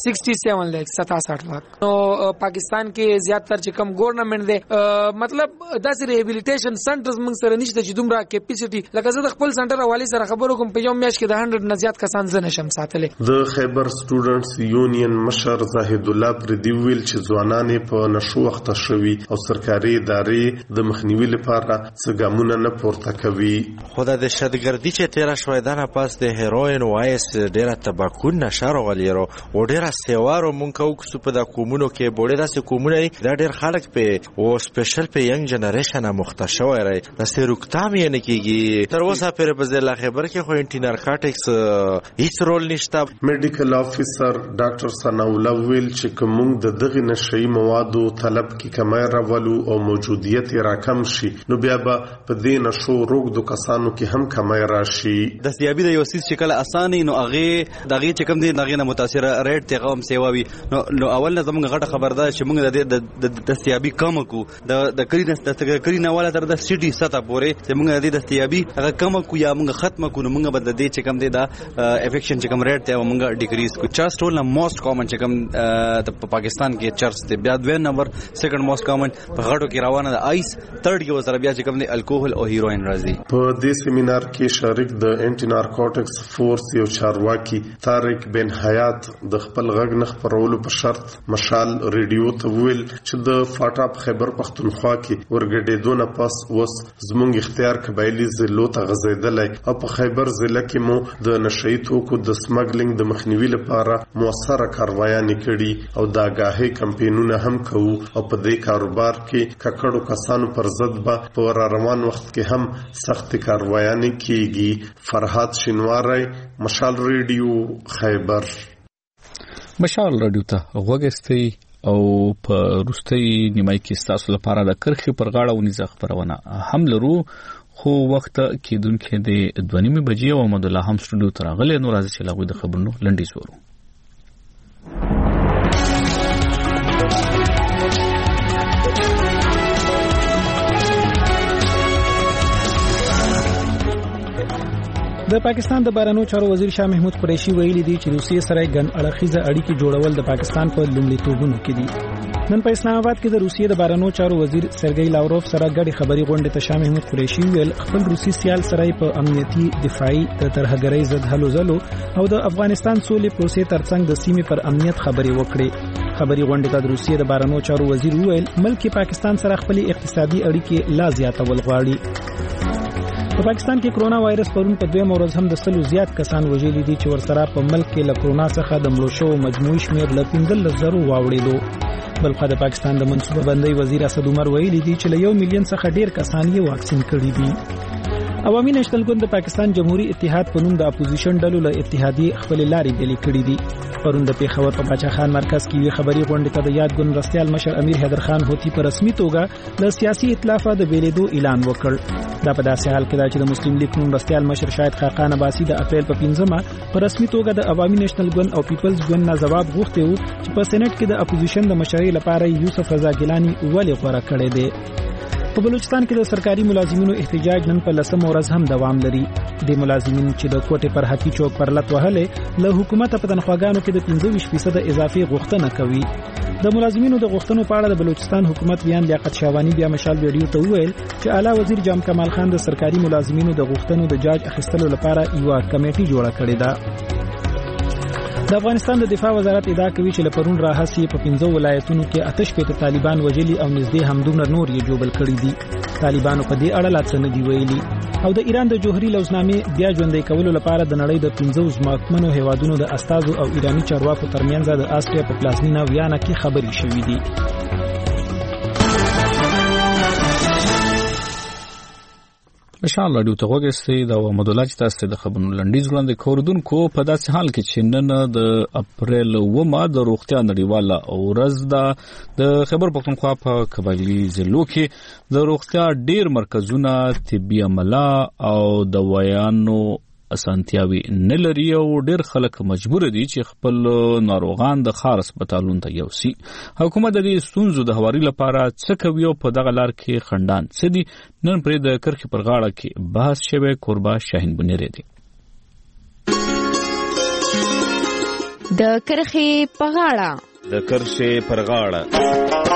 سړسठ لک ستاسठ لک. نو پاکستان کې زیاتره چې کم ګورنمنت دی مطلب داسې ریهابیلیټیشن سنټرز موږ سره نشته چې دومره کیپیسټي لکه زه د خپل سنټر حواله سره خبرو کوم په یو میاشت کې د سل نه زیات کسان زه نشم ساتلې. د خیبر سټوډنټس یونین مشر زاهد الله پردي ویل چې ځوانان په نشو وخت شوي او سرکاري ادارې د مخنیوي لپاره څه ګامونه نه پورته کوي. خو د شتګردي چې تیر شوې دانه پاس د هیروین او آیس ډیره تباکون نشر غلیرو او ډیره سیوارو مونږ کو په د کومونو کې بوله داسې کومونه دا ډیر خلک په او سپیشل په ینګ جنریشن مخته شوی راي د سروکتام یې نه کیږي. تر اوسه پر په ځل خبر کې خو انټي نارکوټکس هیڅ رول نشته. میډیکل افیسر ډاکټر ثناءالله ویل چې کوم د دغه نشئی موادو طلب کې کمی راولو او موجودیت راکم شي نو بیا به په دې نشو روغ دو کسانو کې هم کمی راشي. د سیابي د یو سیس شکل اساني نو هغه دغه چې کوم دي دغه نه متاثر ریټ ته قوم سیواوي نو نو اول نه زموږ غټه خبردار چې موږ د د سیابي کم کو د د کرینس د کرینا والا تر د سټي ستا پورې چې موږ د دستیابي هغه کم کو یا موږ ختم کو نو موږ بد د دې چې کم دی دا افیکشن چې کم ریټ ته موږ ډیکریز کو. چرس ټول نه موست کامن چې کم د پاکستان کې چرس دی. بیا دوه نمبر سیکنډ موست کامن په غړو کې روانه د آیس تھرد کې وسره بیا چې کم دی الکوهول او هیروین راځي. په دې سیمینار کې شریک د انټي نارکوټکس فورس یو چارواکي طارق بن حیات د خپل غږ نه خبرولو په شرط مشال ریډیو ته ویل چې د د فاټا په خیبر پختونخوا کې ورګډېدو نه پس وس زموږ اختیار قبایلی ضلعو ته غځېدلی او په خیبر ضلع کې مو د نشئی توکو د سمګلینګ د مخنیوي لپاره موثره کاروایانې کړي او د آګاهۍ کمپینونه هم کوو او په دې کاروبار کې ککړو کسانو پر ضد به په روان وخت کې هم سخت کاروایانې کیږي. فرهاد شینواری، مشال ریډیو، خیبر. مشال ریډیو ته غوږ او په روستۍ نیمای کې ستاسو لپاره د کرخې پر غاړه ونیزه خبرونه هم لرو، خو وخت کېدونکې د دوه نیمې بجې او محمد الله هم سټوډیو ته راغلی. نو راځي چې هغوی د خبرونو لنډیز ورو. د پاکستان د بهرنیو چارو وزیر شاه محمود قریشي ویلي دی چې روسیې سره ګڼ اړخیزه اړیکې جوړول د پاکستان په لومړیتوبونو کې دي. نن په اسلام آباد کې د روسیې د بهرنیو چارو وزیر سرګئی لاوروف سره ګډې خبري غونډې ته شاه محمود قریشي ویل خپل روسي سیال سره په امنیتي، دفاعي، د ترهګرۍ ضد هلو ځلو او د افغانستان سولې پروسې ترڅنګ د سیمې پر امنیت خبري وکړي. خبري غونډې ته د روسیې د بهرنیو چارو وزیر ویل ملک پاکستان سره خپل اقتصادي اړیکې لا زیاتول غواړي. په پاکستان کې کرونا وایرس پرون په دویم ورځ هم د سلو زیات کسان وژلي دي چې ورسره په ملک کې له کرونا څخه د مړو شوو مجموعي شمېر له پنځلس زرو واوړېدو. بلخوا د پاکستان د منصوبه بندۍ وزیر اسد عمر ویلي دي چې له یو میلیون څخه ډیر کسان یې واکسین کړي دي. عوامي نېشنل ګوند د پاکستان جمهوریت اتحاد په نوم د اپوزیشن ډلو له اتحادیې خپل لارې بېلې کړې دي. پرون د پیښور په باچا خان مرکز کې یو خبري غونډه ته د یاد ګوند رستيال مشر امیر حیدر خان هوتی په رسمي توګه د سیاسي ائتلاف د بیلېدو اعلان وکړ. دا په داسې حال کې دا چې د مسلم لیگ نوم رستيال مشر شاهد خاقان عباسی د اپریل په پنځمه په رسمي توګه د عوامي نېشنل ګوند او پیپلز ګوند نه جواب غوښتي وو چې په سېنات کې د اپوزیشن د مشرۍ لپاره یوسف رضا ګیلانی ولې غوړه کړې ده. په بلوچستان کې د سرکاري ملازمینو احتجاج نن په لسمه ورځ هم دوام لري. د ملازمینو چې د کوټې پر حقي چوک پر لټ وهلې له حکومت په تنخواګانو کې د پنځه ویشت فیصد اضافي غوښتنه کوي. د ملازمینو د غوښتنو په اړه د بلوچستان حکومت بیان لیاقت شاوانی بیا مشال ویډیو ته وویل چې اعلی وزیر جام کمال خان د سرکاري ملازمینو د غوښتنو د جاج اخیستلو لپاره یو کمیټه جوړه کړې ده. د افغانستان د دفاع وزارت ادعا کوي چې لپرون راهسي په پنځو ولایتونو کې آتش پېته طالبان وجلي او نږدې همدومره نور یې جوبل کړي دي. طالبانو په دې اړه لا څه نه دي ویلي. او د ایران د جوهري لوزنامې بیا ژوندۍ کولو لپاره د نړۍ د پنځو ځواکمنو هیوادونو د استازو او ایرانی چارواکو ترمنځ د آسټریا په پلازمینه ویانا کې خبرې شوې دي. مشال راډیو ته غوږی دا محمد الله چې تاسو د خبرونو لنډیز وړاندې کوردونکو په داسې حال کې چې نن د اپریل اوومه د روغتیا نړیواله ورځ ده. د خیبر پختونخوا په قبایلی ضلعو کې د روغتیا ډیر مرکزونه طبي عمله او دوايانو اسانتیاوي نه لري او ډیر خلک مجبور دي چې خپل ناروغان د خار هسپتالونو ته یوسي. حکومت د دې ستونزو د هواري لپاره څه کوي او په دغه لار کې خندان څه دي؟ نن پرې د کرخې پر غاړه کې بحث شوی. قربا شاهین بنيري دي د کرخې په غاړه د کرخې پر غاړه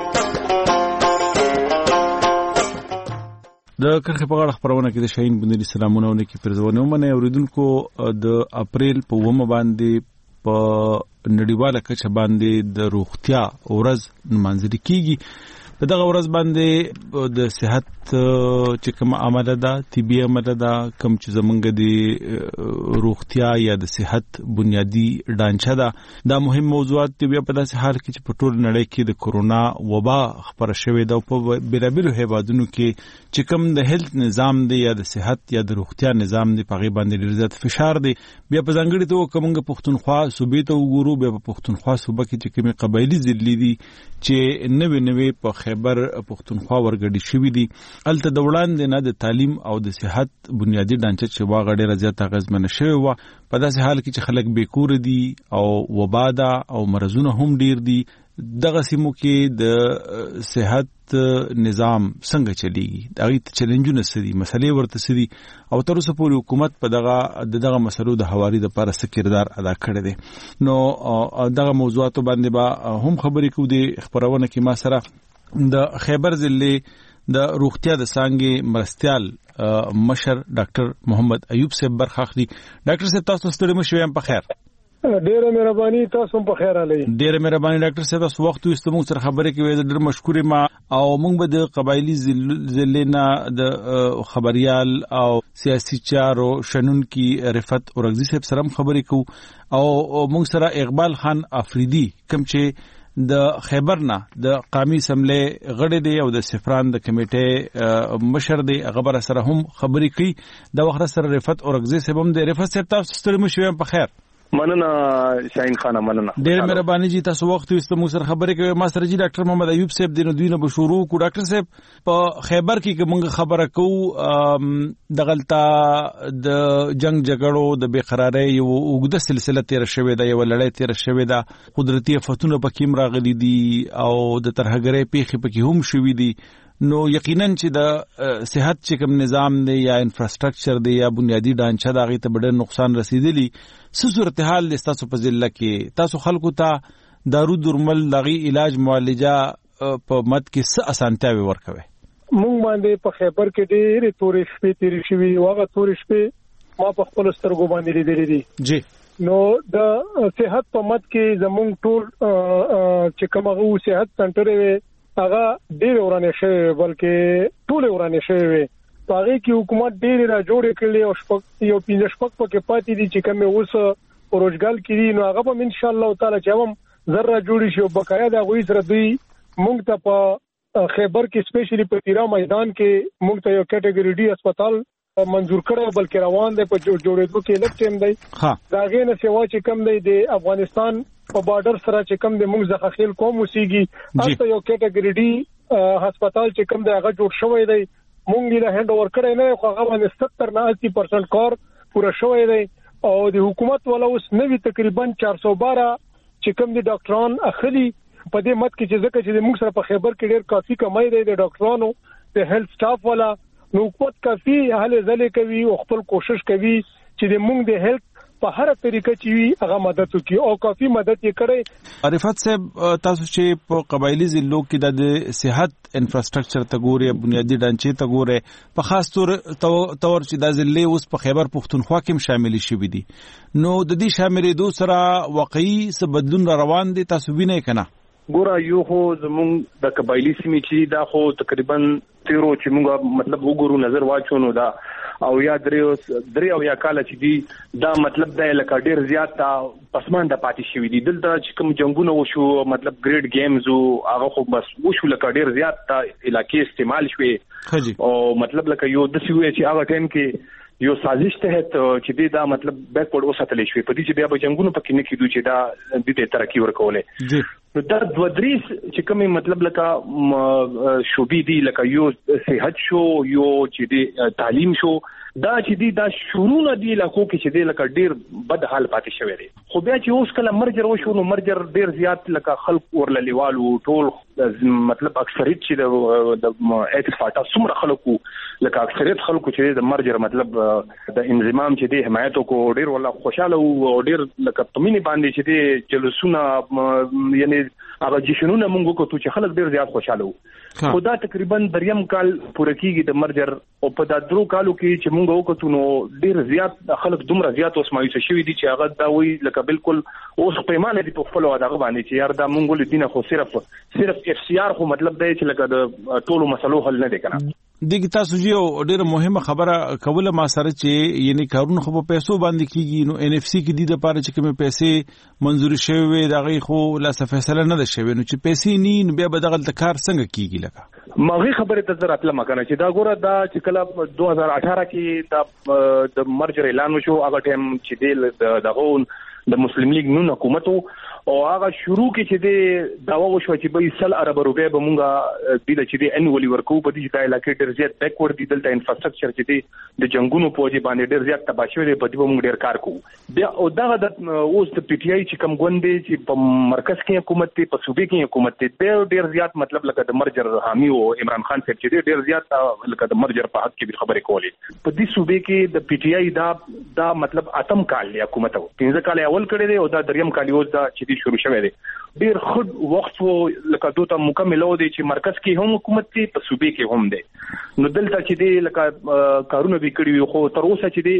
د کرخې په غاړه خبرونه کې د شاهین بنيري سلامونه ونکي پرځونه ومنه اوریدونکو. د اپریل په اوومه باندې په نړیواله کچه باندې د روغتیا ورځ نمانځل کیږي. په دغه ورځ باندې د صحت چې کوم عمله ده، طبي عمله ده، کوم چې زمونږ د روغتیا یا د صحت بنیادی ډانچه ده، دا مهم موضوعات دی. په داسې حال کې چې په ټول نړۍ کې د کرونا وبا خبره شوې ده او په بیلابیلو هیوادونو کې چې کوم د هیلث نظام دی یا د صحت یا د روغتیا نظام دی په غي باندې ډیر زیات فشار دی. بیا په ځانګړي توګه کومه پښتونخوا صوبې ته وګورو، بیا په پښتونخوا صوبه کې چې کومه قبایلی ضلع دي چې نوې نوې په خیبر پښتونخوا ورګډي شوې دي، الته د وړاندې نه د تعلیم او د صحت بنیادی ډانچه چې واغ ډیره زیاته اغیزمنه شوی و. په داسې حال کې چې خلک بیکور دي او وبا ده او مرزونه هم ډیر دي، دغه سیمو کې د صحت نظام څنګه چلیږي، دغه چیلنجونه څه دي، مسلې ورته څه دي او تر اوسه پورې حکومت په دغه دغه مسلو د حواري د لپاره څه کردار ادا کړی دی. نو دغه موضوعاتو باندې به هم خبرې کوو. د خبرونه کې ما سره د خیبر ضلع د روغتیا د څانګې مرستيال مشر ډاکټر محمد ایوب صاحب برخه اخلي. ډاکټر صاحب تاسو ستړي مشو یم په خیر. ډیره مهرباني تاسو په خیر علي ډیره مهرباني ډاکټر صاحب تاسو وخت وست موږ سره خبرې کوي ډېر مشکور ما او موږ به د قبایلی ضلعنا د خبريال او سیاسي چارو شنن کی رفت اورغزي صاحب سره خبرې کوو او موږ سره اقبال خان افریدي کوم چې د خیبر نه د قومي سملې غړي دی او د سفران د کمیټې مشر دی خبر سره هم خبرې کوي د وخت سره رفت اورغزي صاحب هم د رفت صاحب تاسو ستړي مشوي په خیر مننه شاهین خان مننه ډېر مهرباني جی تاسو وخت وست مو سره خبرې کوي ما سره جی ډاکټر محمد ایوب صاحب دینو دوی نه بشورو کو ډاکټر صاحب په خیبر کې کومه خبره کو د غلطه د جنگ جګړو د بے قراری یو وګړه سلسله تیر شوې ده یو لړۍ تیر شوې ده قدرتي فتونه پکې راغلي دي او د ترهګرۍ پیخي پکې هم شوې دي نو یقینا چې د صحت چې کوم نظام دی یا انفراستراکچر دی یا بنیادی ډانچه دا غي ته ډېر نقصان رسیدلی څه صورتحال د تاسو په ضلع کې تاسو خلکو ته دارو درمل دغه علاج معالجه په مد کې څه اسانتیاوي ورکوي مونږ باندې په خیبر کې ډېر تورې شپې تیرې شوې واغه تورې شپې ما په خپل سترګو باندې لیدلې دي جی نو د صحت په مد کې زمونږ ټول چې کومه صحت سنټر وي هغه ډېر ورانه شوی بلکې ټول ورانه شوی هغه کې حکومت ډېر را جوړ کړي او شپږ یو پنځه شپږ پکې پاتې دي چې کومه اوس روزګار کړي نو هغه به ان شاء الله تعالی چې هم ذره جوړ شي او بقایا د غوي سره دوی مونږ ته په خیبر کې سپیشلی په تیرا میدان کې مونږ ته یو کټګوري ډي هسپتال منظور کړو بلکې روان دی په جوړېدو کې لږ ټیم دی دا غي نه سیوا چې کم دی د افغانستان په بارډر سره چې کم د موږ ځخه خیل کوم وسیږي اته یو کټګوري ډي هسپتال چې کم دی هغه جوړ شوی دی موږ له هند اور کړی نه خو هغه باندې ستر نه اسی پرسنټ کار پوره شوی دی او د حکومت ولا اوس نوی تقریبا چار سو بارہ چې کم دي ډاکټران اخلي په دې مت کې چې ځکه چې موږ سره په خیبر کې ډېر کافي کمای دی د ډاکټرانو د هیلث سټاف ولا نو حکومت کافي هله ځلې کوي او خپل کوشش کوي چې د موږ د هیلث په هر طریقه چې وي هغه مدد وکړي او کافي مدد یې کړي عرفت صاحب تاسو چې په قبایلی ضلعو کې د صحت انفراستراکچر ته ګوري بنیادی ډانچې ته ګوري په خاص تور تور چې د ضلع اوس په خیبر پختونخوا کې شامل شي دي نو د دې شاملې دوه سره واقعي څه بدلون روان دي تاسو وینئ کنه ګوره یو خو زمونږ د قبایلی سیمې چې دا خو تقریبا تیرو چې موږ مطلب وګورو نظر واچو نو دا او یا درې درې او یا کال چې دی دا مطلب د لکه ډیر زیات پسمانده پاتې شوی دي دلته چې کوم جنگونه وشو مطلب ګریډ گیمز او هغه خو بس وشو لکه ډیر زیات علاقې استعمال شوي او مطلب لکه یو د سیوې چې هغه ټیم کې یو سازش تحت چې دی دا مطلب بیکورډ وساتل شوی په دې چې بیا به جنگونه پکې نه کیدو چې دا د دې ترقی ورکولې نو دا دوه درې چې کومه مطلب لکه شوبې دی لکه یو صحت شو یو چې دی تعلیم شو دا چې دی دا شروع دی لکه کې چې دی لکه ډیر بد حال پاتې شوی دی خو بیا چې اوس کله مرجر وشو نو مرجر ډیر زیات لکه خلک ورللیوالو ټول مطلب اکثریت چې د ایکس فاټا څومره خلکو لکه اکثریت خلکو چې د مرجر مطلب د انضمام چې دی حمایت کو ډیر ولا خوشاله او ډیر لکه پمینه باندې چې دی جلوسونه یعنی هغه جشنونه مونږ کو چې خلک ډیر زیات خوشاله وو خدا تقریبا دریم کال پوره کیږي د مرجر او په دا درو کالو کې چې مونږ وکړو نو ډیر زیات خلک دومره زیات اوس مایوس شوي دي چې هغه دا وی لکه بالکل اوس پیمانه دي په خپل وادغه باندې چې یار دا مونږ له دینه خو صرف صرف اف سی آر خو مطلب دی چې لکه د ټولو مسلو حل نه دی کنه دغه تاسو یو ډیره مهمه خبره کوله ما سره چې یعنی کارونه خو په پیسو باندې کیږي نو ان اف سی کې د لپاره چې کومه پیسې منزور شوی دغه خو لا فیصله نه ده شوی نو چې پیسې ني نو بیا به دغه کار څنګه کیږي لکه ماغي خبره ته زرا اتله مکنه چې دا ګوره دا چې کله دو هزار اठारह کې دا د مرجر اعلان وشو هغه ټیم چې دی دغه د مسلم لیگ نون حکومت او هغه شروع کې چې دی داوا وشو چې به سل ارب روپے به مونږه د چې دی انوالي ورکو په دې چې علاقې ډېر زیات بیکورډ دي دلته انفراستراکچر چې دی د جنگونو په دې باندې ډېر زیات تباشوي دی په دې مونږ ډېر کار کوو بیا او دغه د اوس د پی ټی آی چې کوم غوندې چې په مرکز کې حکومت دی په صوبې کې حکومت دی ډېر زیات مطلب لکه د مرجر حامی او عمران خان صاحب چې ډېر زیات لکه د مرجر په حق کې خبرې کولې په دې صوبې کې د پی ټی آی دا دا مطلب اتم کال دی حکومت او پنځه کال اول کړی دی او دا دریم کال اوس دا چې دی شروع شوی دی ډیر خود وخت وو لکه دوته مکمل و دی چې مرکز کې هم حکومت دی په صوبې کې هم دی نو دلته چې دی لکه کارونه به کړی خو تر اوسه چې دی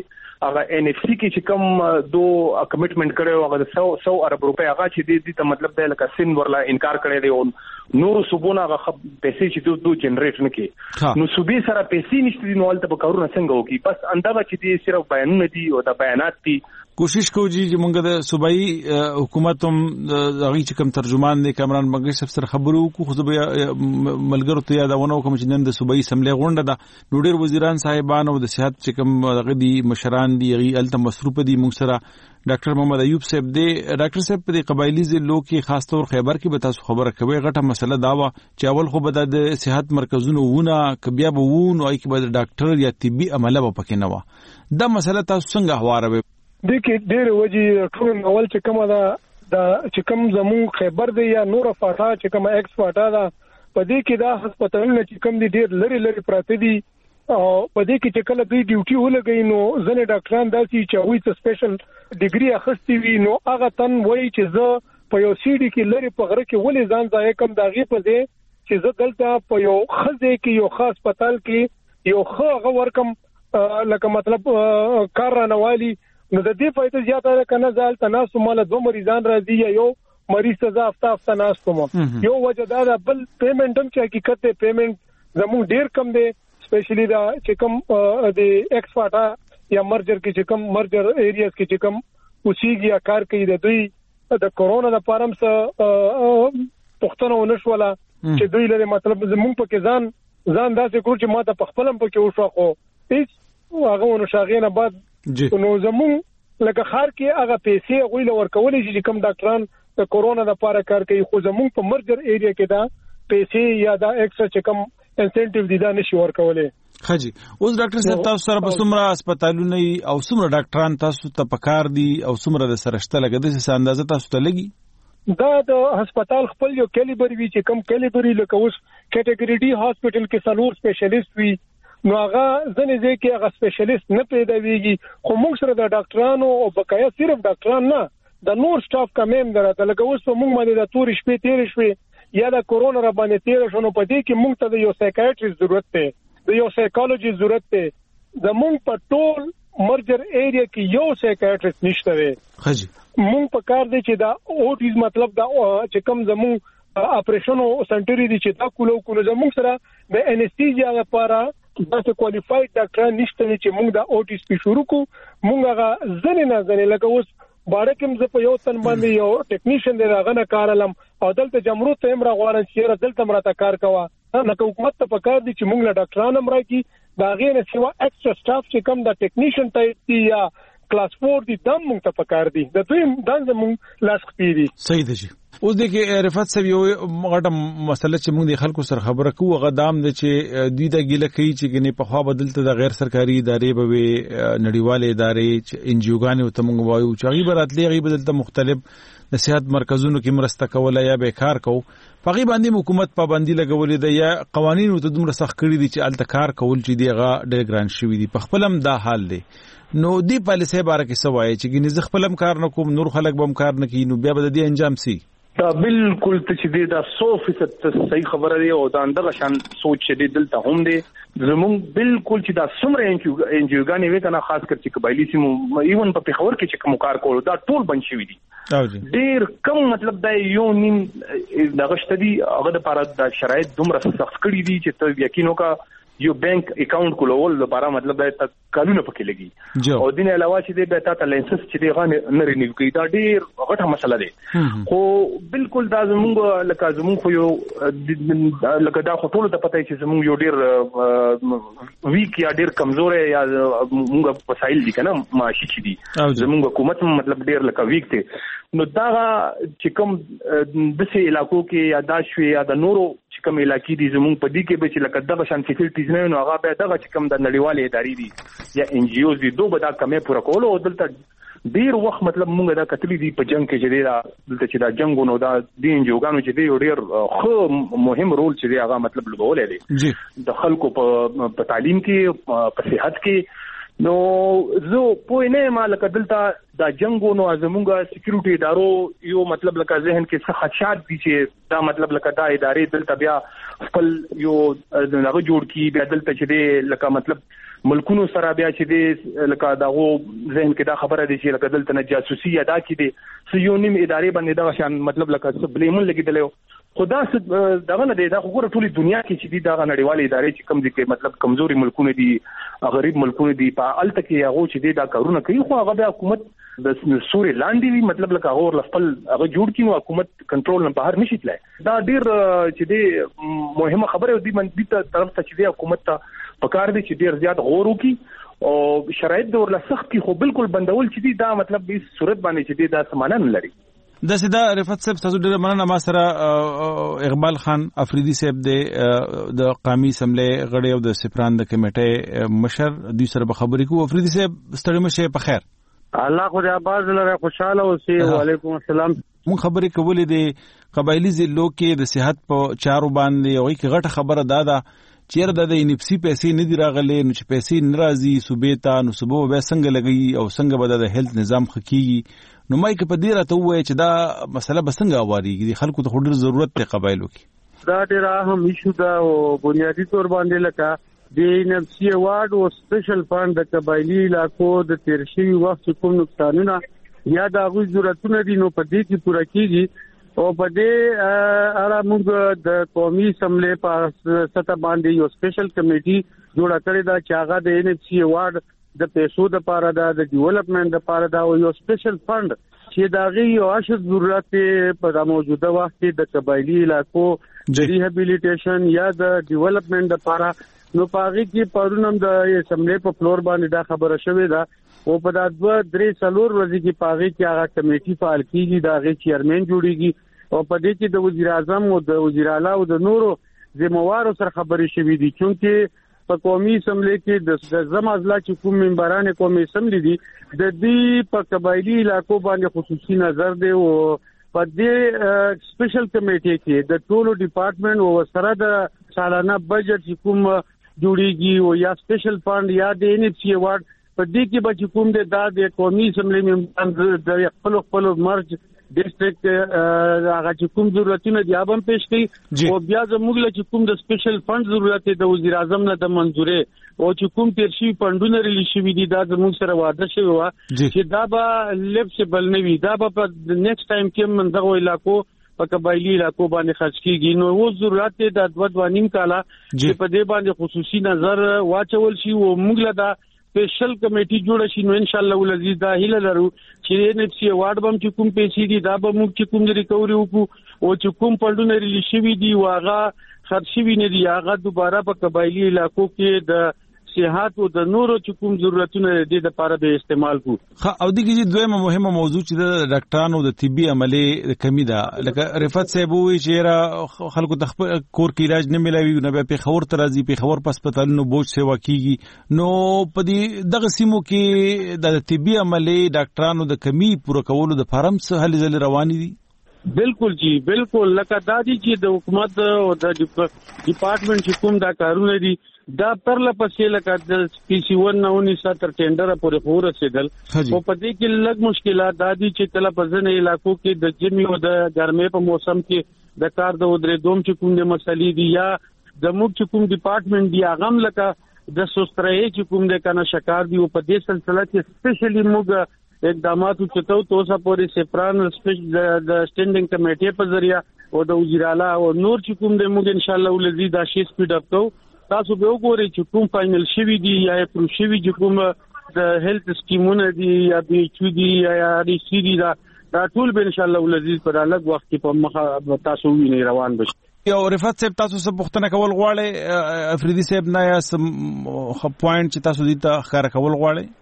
هغه ان اف سی کې چې کوم دو کمټمنټ کړو هغه سو سو ارب روپے هغه چې دې ته مطلب دی لکه سین ورلا انکار کړی دی او نور صوبونه هغه پیسې چې دوی دوی جنریټ نه کوي نو صوبې سره پیسې نشته دي نو ولته به کارونه څنګه وکړي بس اندغه چې دې صرف بیانونه دي او دا بیانات دي کوشش کوو چې موږ د صوبایي حکومت هم هغه چې کوم ترجمان دی کامران مګر صاحب سره خبرو کو خو ملګرو ته یادونه کوم چې نن د صوبایي سملې غونډه ده نو ډېر وزیران صاحبان او د صحت چې کوم هغه دي مشران دي هغه الته مصروف دي موږ سره ډاکټر محمد ایوب صاحب دی ډاکټر صاحب په قبایلی ضلعو کې خاص طور خیبر کې به تاسو خبره کوي غټه مسله دا و چې اول خو به د صحت مرکزونو ونه کبیا به وونه او کې به ډاکټر یا طبي عمله به پکې نه و دا مسله تاسو څنګه هواروي د کې ډېر وجې ټول اول چې کومه دا د چې کوم زمون خیبر دی یا نور فاټا چې کومه ایکس فاټا دا په دې کې دا هسپتالونه چې کوم دي ډېر لری لری پراته دي او په دې کې چې کله دوی ډیوټي ولګي نو ځنې ډاکټران داسي چې وایي چې سپیشل ډیګري اخستي وي نو هغه تن وایي چې زه په یو سیډي کې لری په غره کې ولې ځان ځای کم داغي په دې چې زه دلته په یو خزه کې یو خاص هسپتال کې یو خو ورکم لکه مطلب کار رانوالي نو د دې فائدہ زیاته ده کنه ځال تناسو مال دوه مریضان راځي یا یو مریض ته ځافتا افتا ناس کوم یو وجه دا ده بل پیمنٹ هم چې حقیقت ته پیمنٹ زموږ ډیر کم دی سپیشلی دا چې کوم د ایکس فاټا یا مرجر کې چې کوم مرجر ایریاز کې چې کوم اوسېږي یا کار کوي د دوی د کورونا د پارم سره پښتنه ونشوله چې دوی لري مطلب زموږ په کې ځان ځان داسې کړو چې ما ته په خپلم په کې وشو خو هیڅ هغه ونشاغینه بعد نو زمون لکه خار کې هغه پیسې غوي لور کولې چې کوم ډاکټران د کورونا لپاره کار کوي خو زمون په مرجر ایریا کې دا پیسې یا دا ایکسترا چې کوم انسنټیو دي دا نشي ورکولې خجی اوس ډاکټر صاحب تاسو سره په څومره هسپتالونه او څومره ډاکټران تاسو ته پکار دي او څومره د سرشته لګیدل څه اندازه تاسو ته لګي دا د هسپتال خپل یو کیلیبر وی چې کوم کیلیبر لکه اوس کټګوري ډي هاسپټل کې څلور سپیشلیست وی نو هغه ځنې ځکه هغه سپیشلیست نه پیدا ویږي خو موږ سره د ډاکټرانو او بقایا صرف ډاکټران نه د نور سټاف کمیم درته لکه اوس موږ باندې د تور شپې تیر شوي یا د کورونا را باندې تیر شونو په دې کې موږ ته د یو سایکیاټریست ضرورت دی د یو سایکالوجي ضرورت دی د موږ په ټول مرجر ایریا کې یو سایکیاټریست نشته دی خجی موږ په کار دی چې دا اوټیز مطلب دا چې کم زموږ اپریشن او سنټری دي چې دا کولو کولو زموږ سره د انستیزیا لپاره دا څه کوالیفاید ډاکټر نشته چې موږ د او ټي سپی شروع کو موږ هغه ځنه نه ځنه لکه اوس باړکم ز په یو تن باندې یو ټیکنیشن دی راغنه کارلم او دلته جمهور ته امر غواړم چې دلته مرته کار کوا نه حکومت ته پکار دي چې موږ له ډاکټرانو امر کی دا غیر سیوا ایکسترا سټاف چې کم د ټیکنیشن ټایپ دی یا کلاس فور دي دم موږ ته پکار دي د دوی دانځ موږ لاس خپيري صحیح دی اوس د کې رفعت صاحب یو غټه مسله چې موږ د خلکو سره خبره کوو هغه دام د چې دوی د ګیله کوي چې ګنې په خوا بدلته د غیر سرکاري ادارې به نړیواله ادارې چې انجیوګانې او تمنګ وایو چې هغه براتلې هغه بدلته مختلف د صحت مرکزونو کې مرسته کوله یا به کار کو پغی باندې حکومت پابندي لګولې ده یا قوانینو ته دومره سخت کړی دي چې الته کار کول چې دیغه ډېر ګران شوی دي په خپلم دا حال دی نو دی پالیسي باره کې سوای چې ګنې ز خپلم کار نه کوم نور خلک بم کار نه کوي نو بیا به د دې انجام سي دا بالکل ته چې دا سو فیصد صحیح خبره دی او دا اندغه شان سوچ چې دلته هم دی زموږ بالکل چې دا سمره انجیوګانې وې کنه خاص کر چې قبایلی سیمو ایون په پیښور کې چې کوم کار کول دا ټول بند شوی دي ډیر کم مطلب دا یو نیم دغه شتدي هغه د لپاره د شرایط دومره سخت کړی دي چې ته یقین وکړه یو بانک اکاؤنٹ کولول لپاره مطلب دا قانون پکې لګي او دین علاوه چې د تا ته لایسنس چې دی غانه نه رینیو کوي دا ډیر غټه مسله ده خو بالکل دا زموږ لکه زموږ خو یو لکه دا خو ټول ته پته چې زموږ یو ډیر ویک یا ډیر کمزور یا موږ وسایل دي کنه معاشي چې دي زموږ حکومت مطلب ډیر لکه ویک دي نو دا چې کوم د سې علاقو کې یا دا شوي یا د نورو چې کوم علاقې دي زموږ په دې کې به چې لکه دغه شان فیسیلیټیز نه نو هغه به دغه چې کوم د نړیوالې ادارې دي یا ان جی اوز دي دوه به دا کمې پوره کول او دلته ډیر وخت مطلب موږ دا کتلی دي په جنگ کې چې دا دلته چې دا جنگونو دا د ان جی اوګانو چې دی ډیر خو مهم رول چې دی هغه مطلب لګولې دي د خلکو په تعلیم کې په صحت کې نو زه په نه ما لکه دلته دا جنگونو زموږه سکیورټي ادارو یو مطلب لکه ذهن کې څه خدشات دي چې دا مطلب لکه دا ادارې دلته بیا خپل یو دغه جوړ کی بیا دلته چې دی لکه مطلب ملکونو سره بیا چې دی لکه دغه ذهن کې دا خبره دي چې لکه دلته نه جاسوسي ادا کړي سې یو نیم ادارې باندې دا شان مطلب لکه بلیمون لګیدل خدا دغه نه دی دا خو ټولې دنیا کې چې دی دا نړیوالې ادارې چې کم دي کې مطلب کمزوري ملکونه دي غریب ملکونه دي په الته کې هغه چې دی دا کارونه کوي خو هغه د حکومت د سوري لاندې وي مطلب لکه هغه خپل هغه جوړ کینو حکومت کنټرول نه بهر نشي تلای دا ډیر چې دی مهمه خبره دی من دي ته طرف ته چې دی حکومت ته پکار دي چې ډیر زیات غور وکړي او شرایط د ورله سخت کی خو بالکل بندول چې دی دا مطلب به صورت باندې چې دی دا سمانه نه لري د سیدا رفعت صاحب تاسو ډېر مننه ما سره اقبال خان افریدي صاحب د قومي اسمبلی غړی او د سپران د کمیټې مشر دوی سره به خبرې کوو افریدي صاحب ستړي مشه په خیر الله خو دې آباد لره خوشاله اوسئ وعلیکم السلام مون خبرې کولې د قبایلی ضلعو کې د صحت په چارو باندې او کې غټه خبره دادا چیرې د انپسی پیسې نه دی راغلي نو چې پیسې ناراضي صوبې ته نو صوبو به څنګه لګي او څنګه به د هیلث نظام خکېږي نو مای کې په دې راته وایي چې دا مسله به څنګه اواريږي خلکو ته ډېر ضرورت دی قبایلو کې دا ډېر اهم ایشو دا او بنیادی تور باندې لکه د انپسی اوارډ او سپیشل فند د قبایلی علاقو د تیرشي وخت کوم نقصانونه یا د غوښ ضرورتونه دي نو په دې کې پوره کیږي او په دې اړه موږ د قومي اسمبلی په سطح باندې یو سپیشل کمیټي جوړه کړې ده چې هغه د ان اف سی اوارډ د پیسو د پاره ده د ډیولپمنٹ د پاره ده او یو سپیشل فند چې دا غي یو اشد ضرورت په موجوده وخت کې د قبایلی علاقو د ریهابیلیټیشن یا د ډیولپمنٹ د پاره نو پاغي کې پرونم د اسمبلی په فلور باندې دا خبره شوې ده او په دا دوه درې څلور ورځې کې پاغي کې هغه کمیټي فعال کیږي دا غي چیرمن جوړیږي او په دې کې د وزیر اعظم او د وزیر اعلی او د نورو ذمہوارو سره خبرې شوې دي چې په قومي اسمبلی کې د زمازلا چې کوم ممبران قومي اسمبلی دي د دې په قبایلی علاقو باندې خصوصي نظر دی او په دې سپیشل کمیټي کې د ټولو ډپارټمنټ او سره د سالانه بجټ چې کوم جوړیږي او یا سپیشل فند یا د ان اف سی اوارډ په دې کې به کوم د د قومي اسمبلی ممبران د خپل خپل مرج ډیسټریکټ هغه چې کوم ضرورتونه دی هم پېښ کړي او بیا زموږ له کوم د سپیشل فند ضرورت دی د وزیر اعظم نه د منځوري او چې کوم ترشي فندونه ریلی شوی دي دا زموږ سره وعده شوی و چې دا به لیپسبل نه وي دا به په نیکسټ ټایم کې من دغه علاقو په قبایلی علاقو باندې خرج کیږي نو و ضرورت دی د دوه دوه نیم کاله چې په دې باندې خصوصي نظر واچول شي او موږ له دا سپیشل کمیټي جوړ شي نو ان شاء الله ولزي دا هیله لرو چې ان اف سی اوارډ بم چې کوم پیسې دي دا به موږ چې کوم ریکوري وکړو او چې کوم فندونه ریلی شوی دي واغه خرج شوی نه دي هغه دوباره په قبایلی علاقو کې د صحت او د نورو چې کوم ضرورتونه دي د لپاره به استعمال کو او د کې دویمه مهمه موضوع چې د ډاکټرانو د طبي عملي کمی ده لکه رفعت صاحب وی چې را خلکو د کور کې علاج نه ملوي نه به په خبر ترازي په خبر په هسپتالونو بوج سیوا کیږي نو په دې دغه سیمو کې د طبي عملي ډاکټرانو د کمی پوره کولو د فارم څخه هلي ځل روان دي بالکل جی بالکل لکه دادی چې د حکومت او د ډپارټمنټ چې کوم دا کارونه دي دا پرله پسې لکه د پی سی ون نه ونیسه تر ټینډر پورې خور رسیدل او په دې کې لږ مشکلات دادي چې کله په ځینې علاقو کې د جمی او د ګرمۍ په موسم کې د کار د ودرې دوم چې کوم د مسلې دي یا د موږ چې کوم ډپارټمنټ دی هغه هم لکه د سوسترای چې کوم د کنه شکار دی او په دې سلسله کې سپیشلی موږ اقدامات چتو توسا پورې سپران سپیشل د سټینډینګ کمیټې په ذریعہ او د وزیر اعلی او نور چې کوم د موږ ان شاء الله ولزي دا شی سپیډ اپ کو تاسو به وګورئ چې کوم فائنل شوی دی یا پرو شوی چې کوم د هیلث سکیمونه دي یا بي ایچ دی یا ری سی دی دا دا ټول به ان شاء الله ولزي پر الګ وخت کې په مخه تاسو ویني روان بشي یو رفعت صاحب تاسو څه پوښتنه کول غواړئ افریدي صاحب نه یا سم پوینټ چې تاسو دې ته ښکار کول غواړئ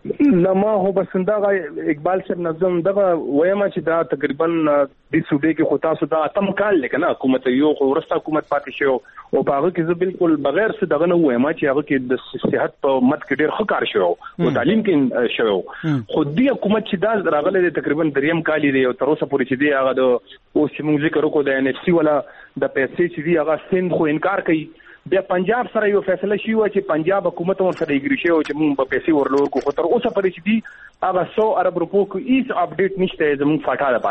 نه ما هو بس دا اقبال صاحب نظم دا وایما چې دا تقریبا د سودې کې خو تاسو دا اتم کال لکنه حکومت یو خو ورسته حکومت پاتې شو او هغه کې زه بالکل بغیر څه دغه نه وایما چې هغه کې د صحت په مت کې ډېر ښه کار شو او تعلیم کې شو خو دې حکومت چې دا راغله تقریبا دریم کال دی او تر اوسه پورې چې دی هغه د او چې موږ ذکر وکړو د ان اف سی ولا د پیسې چې دی هغه سند خو انکار کوي بیا پنجاب سره یو فیصله شي و چې پنجاب حکومت هم سره ایګری شي او چې موږ په پیسې ورلور کو خو تر اوسه پرې چې دی هغه سو ارب روپو کو هیڅ اپډیټ نشته زموږ فاټا لپاره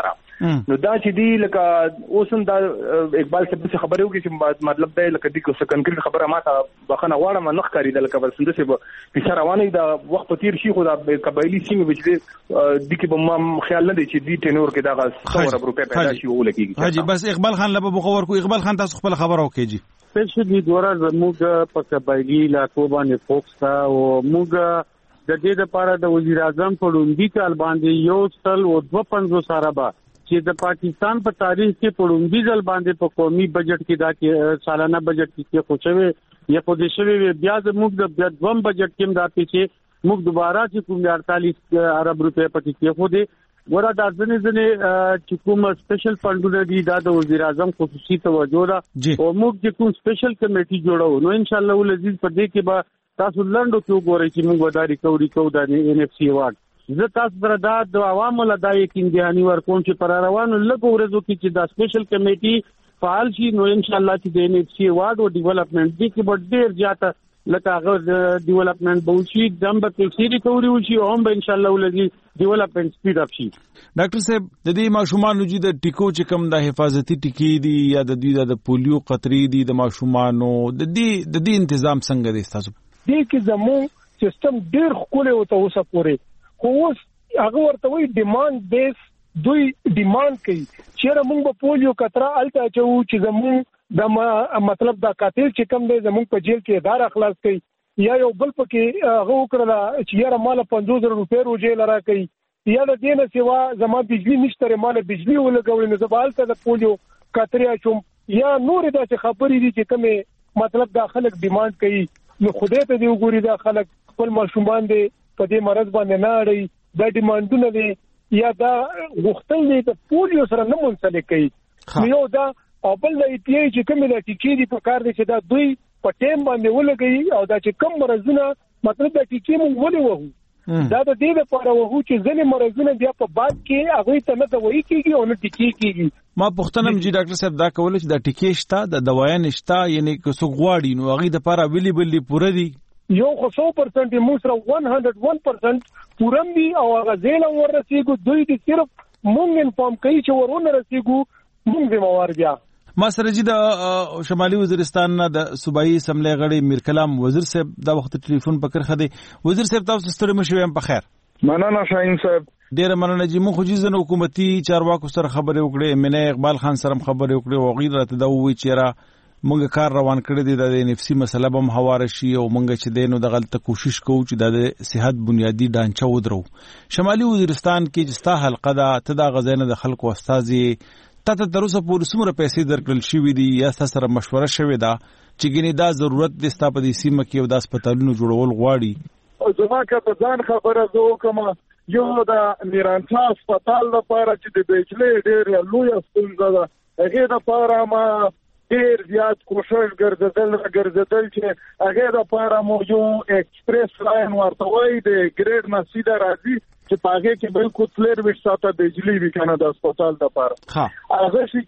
نو دا چې دی لکه اوس هم دا اقبال صاحب څه خبرو کې چې مطلب دی لکه د کوم کنکریټ خبره ماته بخنه غواړم نه ښکاری د لکه ورسنده سه په روانه دا وخت په تیر شي خو دا قبایلی سیمه وجې د کې به خیال نه دی چې دی ټینور کې دا څو روپے پیدا شي ولګي حاجی بس اقبال خان لبه بخور کو اقبال خان تاسو خپل خبرو کې جی سپیشلی ګورا زموږ په قبایلی علاقو باندې فوکس تا او موږ د دې لپاره د وزیر اعظم په لومړي کال باندې یو سل او دوه پنځوس سره با چې د پاکستان په تاریخ کې په لومړي ځل باندې په قومي بجټ کې دا کې سالانه بجټ کې خوشوي یا په دې شوی بیا زموږ د دوم بجټ کې دا پیچې موږ دوباره چې کوم اړتالیس ارب روپے پکې کې خو دې ورا د ځنې ځنې چې کوم سپیشل فندونه دي دا د وزیر اعظم خصوصي توجه ده او موږ چې کوم سپیشل کمیټي جوړو نو ان شاء الله ولزیز په دې کې به تاسو لندو کې وګورئ چې موږ وداري کوي کوو د ان اف سی ایوارډ زه تاسو سره دا د عوامو لدا یقین دهاني ورکوم چې پر روانو لږ ورځو کې چې دا سپیشل کمیټي فعال شي نو ان شاء الله چې د ان اف سی ایوارډ او ډیولپمنٹ دي کې به ډیر زیاته لکه هغه ډیولپمنٹ به شي دم به تفصیلی توري وشي او هم به ان شاء الله ولګي ډیولپمنٹ سپیډ اپ شي ډاکټر صاحب د دې ماشومان چې د ټیکو چې کوم د حفاظتي ټیکي دي یا د دوی د پولیو قطري دي د ماشومانو د دې د دې تنظیم څنګه دي تاسو دې کې زموږ سیستم ډیر خولې او توسه پورې خو اوس هغه ورته وی ډیماند بیس دوی ډیماند کوي چې موږ په پولیو قطره الته چو چې زموږ دا مطلب دا قاتل چې کوم دی زموږ په جیل کې اداره خلاص کړي یا یو بل پکې هغه وکړه چې یاره مال پنځوس زره روپۍ روزي لرا کوي یا د دې نه سوا زما بجلی نشته مال بجلی ولګول نه زبال ته د پولیو قطره چوم یا نور دا چې خبرې دي چې کومه مطلب دا خلک ډیماند کوي نو خدای ته دی وګوري دا خلک خپل ماشومان دي په دې مرز باندې نه اړي دا ډیماندونه دي یا دا غوښتل دي ته پولیو سره نه منسلک کوي یو دا او بل د ای پی ای چې کومه د ټیکې دی په کار دي چې دا دوی په ټیم باندې ولګي او دا چې کم مرزونه مطلب د ټیکې مونږ ولې وو دا د دې لپاره وو چې ځنې مرزونه بیا په بعد کې هغه ته نه دوی کیږي او نه ټیکې کیږي ما پښتنم جی ډاکټر صاحب دا کول چې د ټیکې شته د دوايا نشته یعنی که څو غواړي نو هغه د لپاره اویلیبل دی پوره دی یو خو سو پرسنټ موږ سره one hundred one percent پورم دی او هغه زیله ورسیږي دوی دې صرف مونږ انفارم کوي چې ورونه رسیږي مونږ زموږ بیا ما سره جی د شمالي وزیرستان د صوبایي اسمبلی غړي میر کلام وزیر صاحب دا وخت ټلیفون پکړ خدي وزیر صاحب تاسو ستړي مشوي هم په خیر مننه شاهین صاحب ډیر مننه جی مخ جزن حکومتي چارواکو سره خبرې وکړې منه اقبال خان سره خبرې وکړې او غیر راته دا وی چیرې مونږ کار روان کړی دی د نفسي مسله به حواله شي او مونږ چې دینو د غلطه کوشش کوو چې د صحت بنیادی ډانچه ودرو شمالي وزیرستان کې جستا حلقه دا تدا غزنه د خلکو استاذي تاسو تر اوسه پورې څومره پیسې درکړل شوې دي یا تاسو سره مشوره شوې ده چې ګینه دا ضرورت د ستاپ د سیمه کې او د هسپتالونو جوړول غواړي او زما که په ځان خبره زه وکم یو د میرانچا هسپتال لپاره چې د بیجلې ډېر لوی ستونزه ده هغه لپاره ما ډېر زیات کوشش ګرځېدل ګرځېدل چې هغه لپاره مو یو ایکسپریس لاین ورته وای د ګریډ نه سیده راځي چې پاګه کې بالکل کلیر وي ساته بجلی وی کنه د هسپتال لپاره ها هغه شي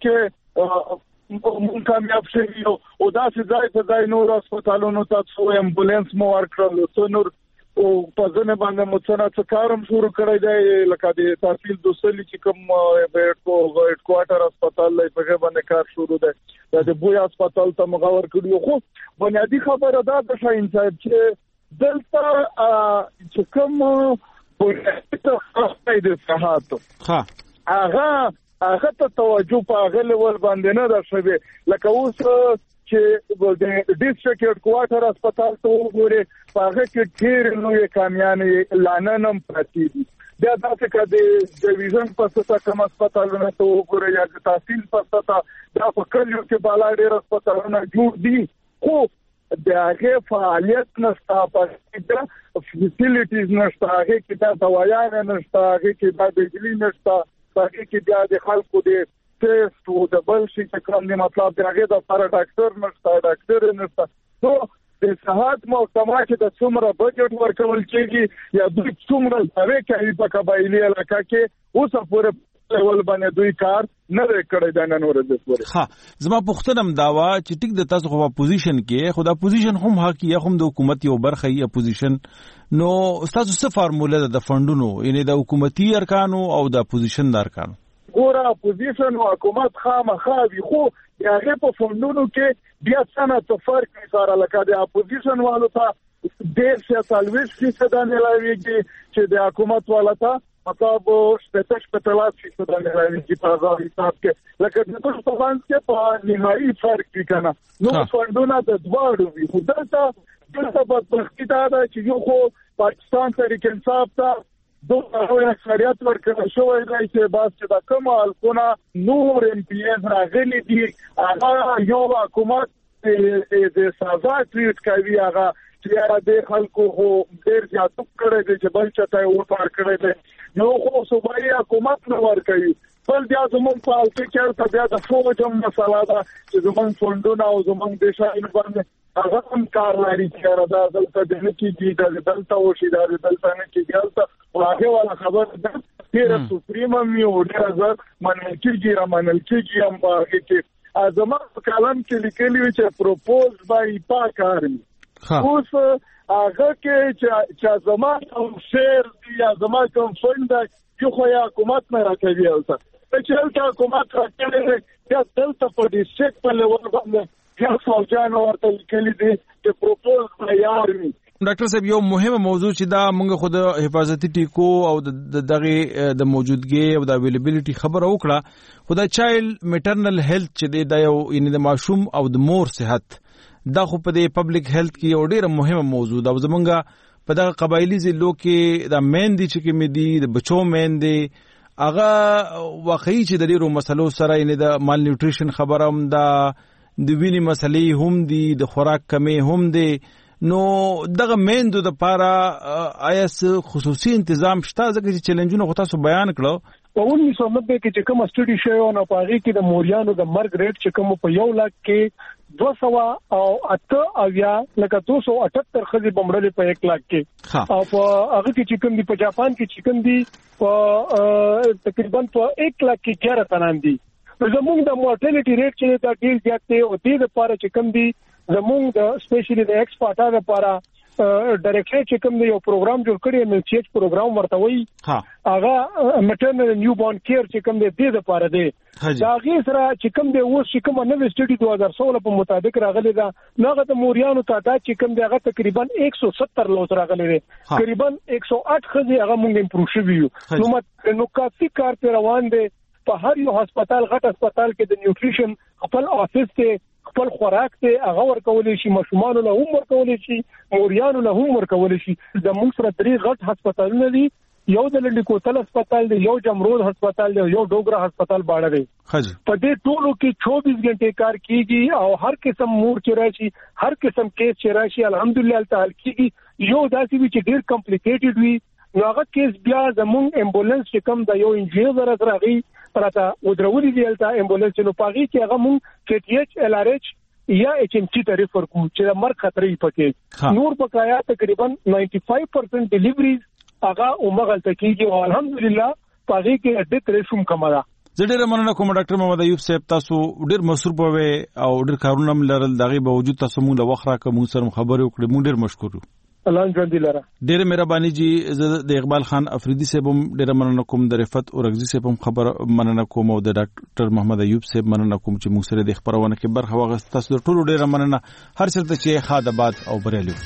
کې مونږ کامیاب شوی او دا چې ځای ته ځای نور هسپتالونو ته څو امبولانس مو ورکړل څو نور او په ځنه باندې مو څنګه کارم شروع کړی دی لکه د تحصیل دوسلی چې کوم بیرکو هډ کوارټر هسپتال لای په باندې کار شروع دی د بوی هسپتال ته مغاور کړیو خو بنیادی خبره دا د شاهین صاحب چې دلته چې کوم په خاصه د صحت ها هغه هغه ته توجه په هغه لول باندې نه درشوي لکه اوس چې د ډیسټریکټ هډ کوارټر هسپتال ته وګورئ هغه کې ډېر لوی کامیابی لاننم پاتې دي دا داسې کده ډیویژن پسته کوم هسپتالونه ته وګورئ یا د تحصیل پسته دا په کلیو کې بالا ډېر هسپتالونه جوړ دي خو د هغه فعالیت نشته په فیسیلیټیز نشته هغه کې دا دوايان نشته هغه کې دا بجلی نشته هغه کې بیا د خلکو د ټیسټ او د بل شي څخه نه مطلب دی هغه د لپاره ډاکټر نشته ډاکټر نشته نو د صحت محکمه چې د څومره بجټ ورکول کېږي یا دوی څومره ځای کوي په قبایلی علاقه کې اوس پورې ول باندې دوی کار نه کړی دا نن ورځ پورې ها زما پختنم داوا چې ټیک د تاسو خو اپوزیشن کې خو د اپوزیشن هم حق یا هم د حکومت یو برخه ای اپوزیشن نو تاسو څه فارموله ده د فندونو یعنی د حکومتي ارکانو او د اپوزیشن د ارکانو ګوره اپوزیشن او حکومت خامخا وي خو هغه په فوندونو کې بیا څنګه فرق نه سره لکه د اپوزیشن والو ته ډېر څه سالويش فیصد نه لويږي چې د حکومت والا ته مطلب شپږ شپږ فیصد نه لويږي په هغه حساب کې لکه د ټول په باندې کې په نیمایي فرق کې کنه نو فوندونه د دواړو وي خو دلته دلته په تختی دا چې یو خو پاکستان تحریک انصاف ته دوه هغه اکثریت ورکړل شوی دی چې باز چې د کوم الکونه نور ام پی ایز راغلي دي هغه یو حکومت د سزا ټریټ کوي هغه چې د خلکو هو ډیر زیات کړی دی چې بل چاته ورپار کړی دی نو خو صوبایي حکومت نو ورکوي بل بیا زموږ په حال کې چېرته بیا د فوج هم مسله ده چې زموږ فونډونه او زموږ د شاین باندې هغه هم کار لري چې دا دلته د نکې د دلته وشي دا دلته نه کې دلته هغه ولا خبر ده چې سپریم یو ډیر زر منل کېږي را منل کېږي هم هغه کې زموږ کلام کې لیکلي چې پروپوز بای پاک آرمی اوس هغه کې چې زموږ هم شیر دی یا زموږ هم فند یو خو یا حکومت نه راکوي اوسه چې هلته حکومت راکړي بیا دلته په ډیسټریکټ په لیول باندې بیا فوجان ورته لیکلي دي چې پروپوز تیار وي. ډاکټر صاحب یو مهمه موضوع چې دا موږ خو د حفاظتي ټیکو او د دغه د موجودګي او د اویلیبিলিټي خبره وکړه خو دا چایلډ میټرنل هیلث چې دا یو یعنی د ماشوم او د مور صحت دا خو په د پبلک هیلث کې یو ډیره مهمه موضوع ده. زمونږ په دغه قبایلی ضلعو کې د مین دي چې کې دي د بچو مین دي هغه واقعي چې د ډیرو مسلو سره یعنی د مال نیوټریشن خبره هم ده د وینې مسلې هم دي د خوراک کمی هم دي نو دغه میندو د پاره آیس خصوصي تنظیم شته ځکه چې چیلنجونه خو تاسو بیان کړو په انیس سو نوي کې چې کوم سټډي شوی او په هغه کې د موریانو د مرګ ریټ چې کوم په یو لاک کې دو سو او اته اویا لکه دو سو اٹھتر خزي بمړلې په یک لاک کې او په هغه کې چې کوم دی په جاپان کې چې کوم دی په تقریبا په یک لاک کې ګیاره تنان دي زموږ د مورټالټي ریټ چې دا ډیر زیات دی او دې لپاره چې کوم دی زموږ د سپیشلی د ایکسپورټا لپاره ډایرکټر چې کوم دی یو پروګرام جوړ کړی نو چې پروګرام ورته وایي هغه میټرنل نیو بورن کیر چې کوم دی دې لپاره دی دا غي سره چې کوم دی اوس چې کوم نوې سټډي دوه هزار سولہ په مطابق راغلی دا نوغه د موریانو تعداد چې کوم دی هغه تقریبا یک سو ستر لوز راغلی دی تقریبا یک سو آٹھ خزي هغه مونږ امپروو شوی یو نو نو کافي کار په روان دی په هر یو هسپتال غټ هسپتال کې د نیوټریشن خپل افیس ته خپل خوراک ته هغه ورکول شي مشومان له هم ورکول شي موریانو له هم ورکول شي د موږ سره درې غټ هسپتالونه دي یو د لنډ کوتل هسپتال دی یو جمرود هسپتال دی یو ډوګرا هسپتال باړه دی په دې ټولو کې چوبیس غنټه کار کیږي او هر قسم مور چې راشي هر قسم کیس چې راشي الحمدلله تعالی کیږي یو داسې وی چې ډیر کمپلیکیټډ وي نو هغه کیس بیا زموږ امبولانس چې کوم د یو انجینر راځي پراته ودرولې دی الته امبولانس نو پاغي چې هغه مونږ کې ټي ایچ ال ار ایچ یا ایچ ام سی تعریف ورکو چې د مرګ خطرې پکې نور بقایا تقریبا نائنٹی فائیو پرسنٹ ډیلیوریز هغه عمرغلته کیږي او الحمدلله پاغي کې ډېر ریشم کماله. زه ډېر مننه کوم ډاکټر محمد ایوب صاحب تاسو ډېر مصروف وې او ډېر کارونه لرل دغه باوجود تاسو موږ له وخت راکړو موږ سره خبرې وکړې موږ ډېر مشکور یو. الله ژوندۍ لره. ډېر مهرباني جی د اقبال خان افریدي صاحب هم ډېر مننه کوم د رفعت اورغزي صاحب هم خبر مننه کوم او د ډاکټر محمد ایوب صاحب مننه کوم چې موږ سره د خبرونه کې برخه واغسته. تاسو ټول ډېر مننه هر چرته چې خاطر باد او بریالي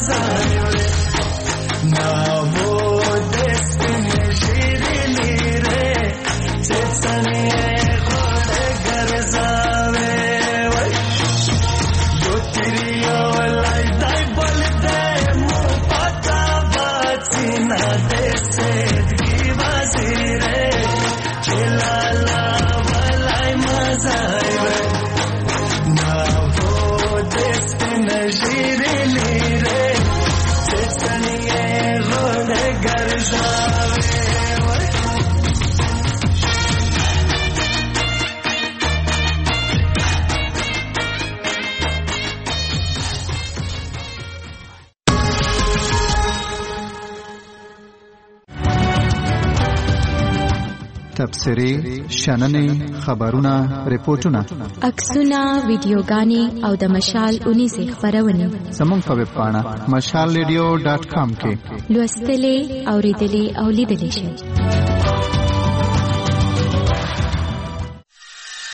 Now, boy, destiny, she really تبصرې شننې خبرونه ریپورتونه عکسونه ویډیوګانې او د مشال اونیزه خبرونه زموږ په ویب پاڼه مشال ریډیو ډاټ کام کې لوستلې اوریدلې او لیدلې شئ.